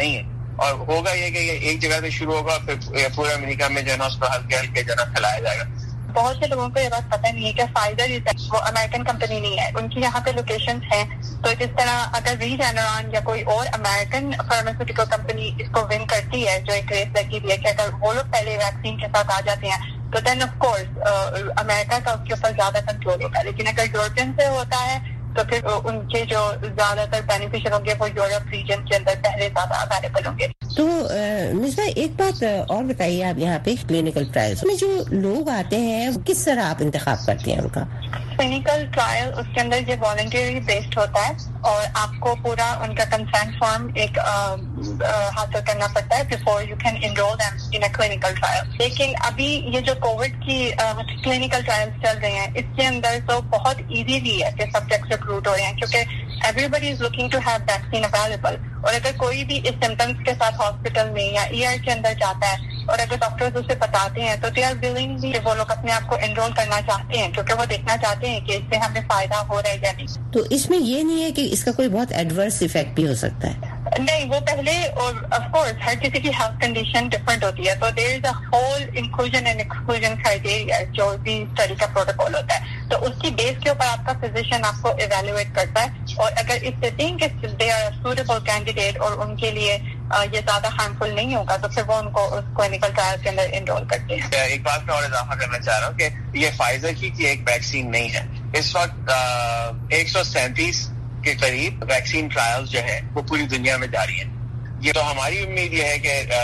Speaker 5: اور ہوگا یہ کہ یہ ایک جگہ سے شروع ہوگا پھر پورے امریکہ میں جو ہے نا اس کو ہلکے ہلکے جو ہے نا پھیلایا جائے گا.
Speaker 4: بہت سے لوگوں کو یہ بات پتہ نہیں ہے کہ فائزر وہ امریکن کمپنی نہیں ہے, ان کی یہاں پہ لوکیشنز ہیں. تو جس طرح اگر ریجنران یا کوئی اور امریکن فارماسیوٹیکل کمپنی اس کو ون کرتی ہے, جو ایک ریس لگی ہوئی ہے کہ اگر وہ لوگ پہلے ویکسین کے ساتھ آ جاتے ہیں تو دین آف کورس امریکہ کا اس کے اوپر زیادہ کنٹرول ہوگا. لیکن اگر یورپین سے ہوتا ہے تو پھر ان کے جو زیادہ تر بینیفیشل ہوں گے وہ یورپ ریجن کے اندر پہلے زیادہ اویلیبل ہوں گے.
Speaker 1: تو مصباح ایک بات اور بتائیے, آپ یہاں پہ کلینکل ٹرائلز میں جو لوگ آتے ہیں کس طرح آپ انتخاب کرتے ہیں ان کا؟
Speaker 4: کلینکل ٹرائل اس کے اندر یہ والنٹری بیسڈ ہوتا ہے اور آپ کو پورا ان کا کنسینٹ فارم ایک حاصل کرنا پڑتا ہے before you can enrol them in a clinical trial. لیکن ابھی یہ جو کووڈ کی کلینکل ٹرائلز چل رہے ہیں اس کے اندر تو بہت ایزیلی ہے کہ سبجیکٹس ریکروٹ ہو رہے ہیں کیونکہ every is looking to have vaccine available. اور اگر کوئی بھی اس سمٹمس کے ساتھ ہاسپٹل میں یا ER کے اندر جاتا ہے اور اگر ڈاکٹرز اسے بتاتے ہیں تو دے آر ولنگ بھی, وہ لوگ اپنے آپ کو انرول کرنا چاہتے ہیں کیونکہ وہ دیکھنا چاہتے ہیں کہ اس سے ہمیں فائدہ ہو رہا ہے یا نہیں.
Speaker 1: تو اس میں یہ نہیں ہے کہ اس کا کوئی بہت ایڈورس ایفیکٹ بھی ہو سکتا ہے؟
Speaker 4: نہیں, وہ پہلے, اور آف کورس ہر کسی کی ہیلتھ کنڈیشن ڈفرینٹ ہوتی ہے, تو there is a whole inclusion and exclusion criteria جو بھی اسٹڈی کا پروٹوکول ہوتا ہے. تو اس کی بیس کے اوپر آپ کا فزیشین آپ کو ایویلویٹ کرتا ہے اور اگر اس سے think they are suitable candidate اور ان کے لیے یہ زیادہ ہارمفل نہیں ہوگا تو پھر وہ ان کو اس کلینکل ٹرائل کے اندر انرول کرتے ہیں.
Speaker 5: ایک بات میں اور اضافہ کرنا چاہ رہا ہوں کہ یہ فائزر کی ایک ویکسین نہیں ہے. اس وقت 137 کے قریب ویکسین ٹرائلز جو ہے وہ پوری دنیا میں جاری ہیں. یہ تو ہماری امید یہ ہے کہ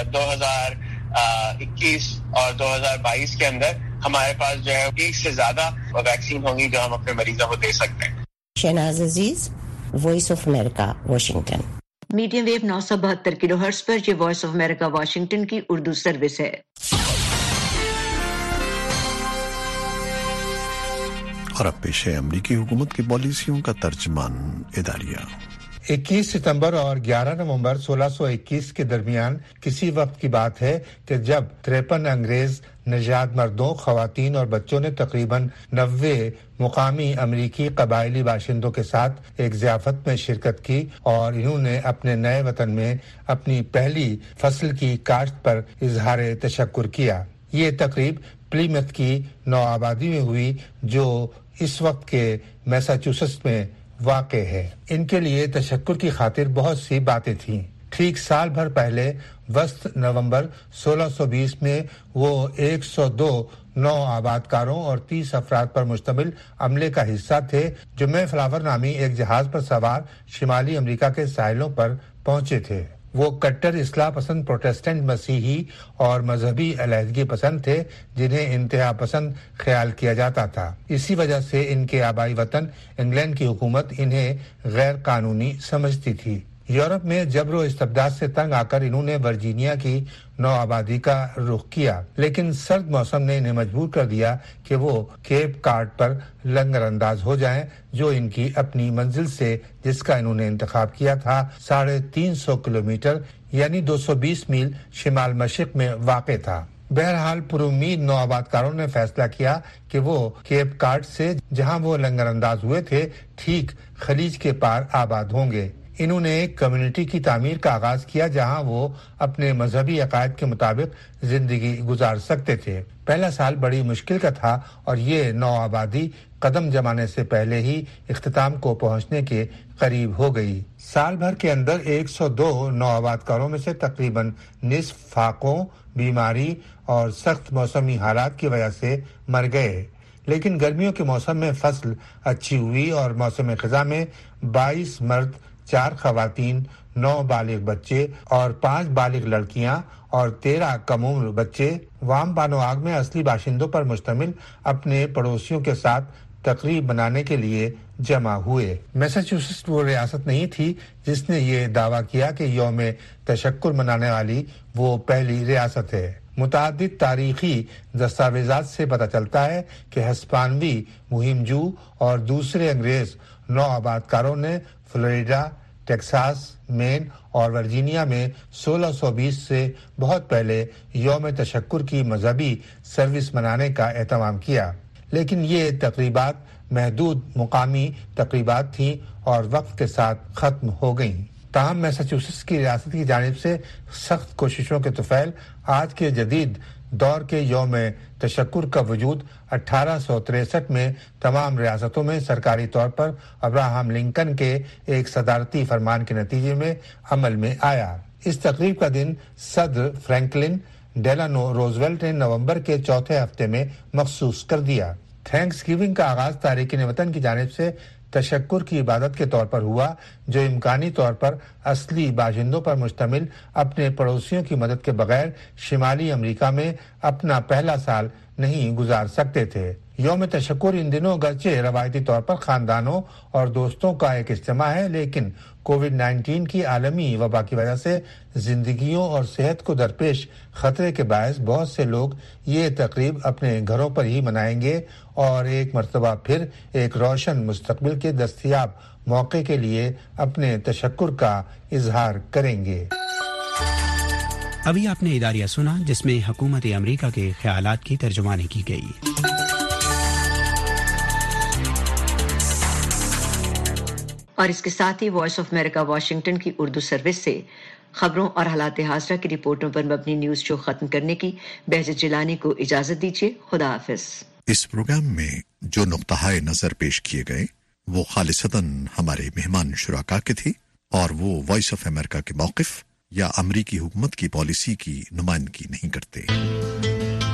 Speaker 5: 2021 اور 2022 کے اندر ہمارے پاس جو ہے ایک سے زیادہ ویکسین ہوں گی جو ہم اپنے مریضوں کو دے سکتے ہیں.
Speaker 1: Shahnaz Aziz, Voice of America, Washington.
Speaker 3: Medium wave 972 kilohertz پر یہ وائس آف امریکہ واشنگٹن کی اردو سروس ہے.
Speaker 6: اور اب پیش ہے امریکی حکومت کی پالیسیوں کا ترجمان اداریہ.
Speaker 13: 21 ستمبر اور 11 نومبر 1621 کے درمیان کسی وقت کی بات ہے کہ جب 53 انگریز نژاد مردوں, خواتین اور بچوں نے تقریباً 90 مقامی امریکی قبائلی باشندوں کے ساتھ ایک ضیافت میں شرکت کی اور انہوں نے اپنے نئے وطن میں اپنی پہلی فصل کی کاشت پر اظہار تشکر کیا. یہ تقریب پلیمتھ کی نوآبادی میں ہوئی جو اس وقت کے میساچوسٹس میں واقع ہے. ان کے لیے تشکر کی خاطر بہت سی باتیں تھیں. ٹھیک سال بھر پہلے وسط نومبر 1620 میں وہ 102 نو آبادکاروں اور 30 افراد پر مشتمل عملے کا حصہ تھے جو مے فلاور نامی ایک جہاز پر سوار شمالی امریکہ کے ساحلوں پر پہنچے تھے. وہ کٹر اصلاح پسند پروٹسٹنٹ مسیحی اور مذہبی علیحدگی پسند تھے جنہیں انتہا پسند خیال کیا جاتا تھا. اسی وجہ سے ان کے آبائی وطن انگلینڈ کی حکومت انہیں غیر قانونی سمجھتی تھی. یورپ میں جبر و استبداد سے تنگ آ کر انہوں نے ورجینیا کی نو آبادی کا رخ کیا, لیکن سرد موسم نے انہیں مجبور کر دیا کہ وہ کیپ کاڈ پر لنگر انداز ہو جائیں جو ان کی اپنی منزل سے, جس کا انہوں نے انتخاب کیا تھا, 350 کلومیٹر یعنی 220 میل شمال مشرق میں واقع تھا. بہرحال پرامید نو آبادکاروں نے فیصلہ کیا کہ وہ کیپ کاڈ سے جہاں وہ لنگر انداز ہوئے تھے ٹھیک خلیج کے پار آباد ہوں گے. انہوں نے ایک کمیونٹی کی تعمیر کا آغاز کیا جہاں وہ اپنے مذہبی عقائد کے مطابق زندگی گزار سکتے تھے. پہلا سال بڑی مشکل کا تھا اور یہ نو آبادی قدم جمانے سے پہلے ہی اختتام کو پہنچنے کے قریب ہو گئی. سال بھر کے اندر 102 نو آبادکاروں میں سے تقریباً نصف فاقوں, بیماری اور سخت موسمی حالات کی وجہ سے مر گئے. لیکن گرمیوں کے موسم میں فصل اچھی ہوئی اور موسم خزاں میں 22 مرد, 4 خواتین, 9 بالغ بچے اور 5 بالغ لڑکیاں اور 13 کم عمر بچے وام بانو آگ میں اصلی باشندوں پر مشتمل اپنے پڑوسیوں کے ساتھ تقریب منانے کے لیے جمع ہوئے. میساچوسٹس وہ ریاست نہیں تھی جس نے یہ دعویٰ کیا کہ یوم تشکر منانے والی وہ پہلی ریاست ہے. متعدد تاریخی دستاویزات سے پتہ چلتا ہے کہ ہسپانوی مہم جو اور دوسرے انگریز نو آبادکاروں نے فلوریڈا, ٹیکساس, مین اور ورجینیا میں 1620 سے بہت پہلے یوم تشکر کی مذہبی سروس منانے کا اہتمام کیا. لیکن یہ تقریبات محدود مقامی تقریبات تھیں اور وقت کے ساتھ ختم ہو گئیں. تاہم میساچوسٹس کی ریاست کی جانب سے سخت کوششوں کے طفیل آج کے جدید دور کے یوم تشکر کا وجود 1863 میں تمام ریاستوں میں سرکاری طور پر ابراہم لنکن کے ایک صدارتی فرمان کے نتیجے میں عمل میں آیا۔ اس تقریب کا دن صدر فرینکلن ڈیلانو روزویلٹ نے نومبر کے چوتھے ہفتے میں مخصوص کر دیا۔ تھینکس گیونگ کا آغاز تارکین وطن کی جانب سے تشکر کی عبادت کے طور پر ہوا، جو امکانی طور پر اصلی باشندوں پر مشتمل اپنے پڑوسیوں کی مدد کے بغیر شمالی امریکہ میں اپنا پہلا سال نہیں گزار سکتے تھے۔ یوم تشکر ان دنوں گرچہ روایتی طور پر خاندانوں اور دوستوں کا ایک اجتماع ہے، لیکن کووڈ-19 کی عالمی وبا کی وجہ سے زندگیوں اور صحت کو درپیش خطرے کے باعث بہت سے لوگ یہ تقریب اپنے گھروں پر ہی منائیں گے اور ایک مرتبہ پھر ایک روشن مستقبل کے دستیاب موقع کے لیے اپنے تشکر کا اظہار کریں گے۔
Speaker 7: ابھی آپ نے اداریہ سنا جس میں حکومت امریکہ کے خیالات کی ترجمانی کی گئی۔
Speaker 3: اور اس کے ساتھ ہی وائس آف امریکہ واشنگٹن کی اردو سروس سے خبروں اور حالات حاضرہ کی رپورٹوں پر مبنی نیوز شو ختم کرنے کی بہجت جیلانی کو اجازت دیجیے۔ خدا حافظ۔
Speaker 6: اس پروگرام میں جو نقطۂ نظر پیش کیے گئے وہ خالصتاً ہمارے مہمان شرکاء کے تھے اور وہ وائس آف امریکہ کے موقف یا امریکی حکومت کی پالیسی کی نمائندگی نہیں کرتے۔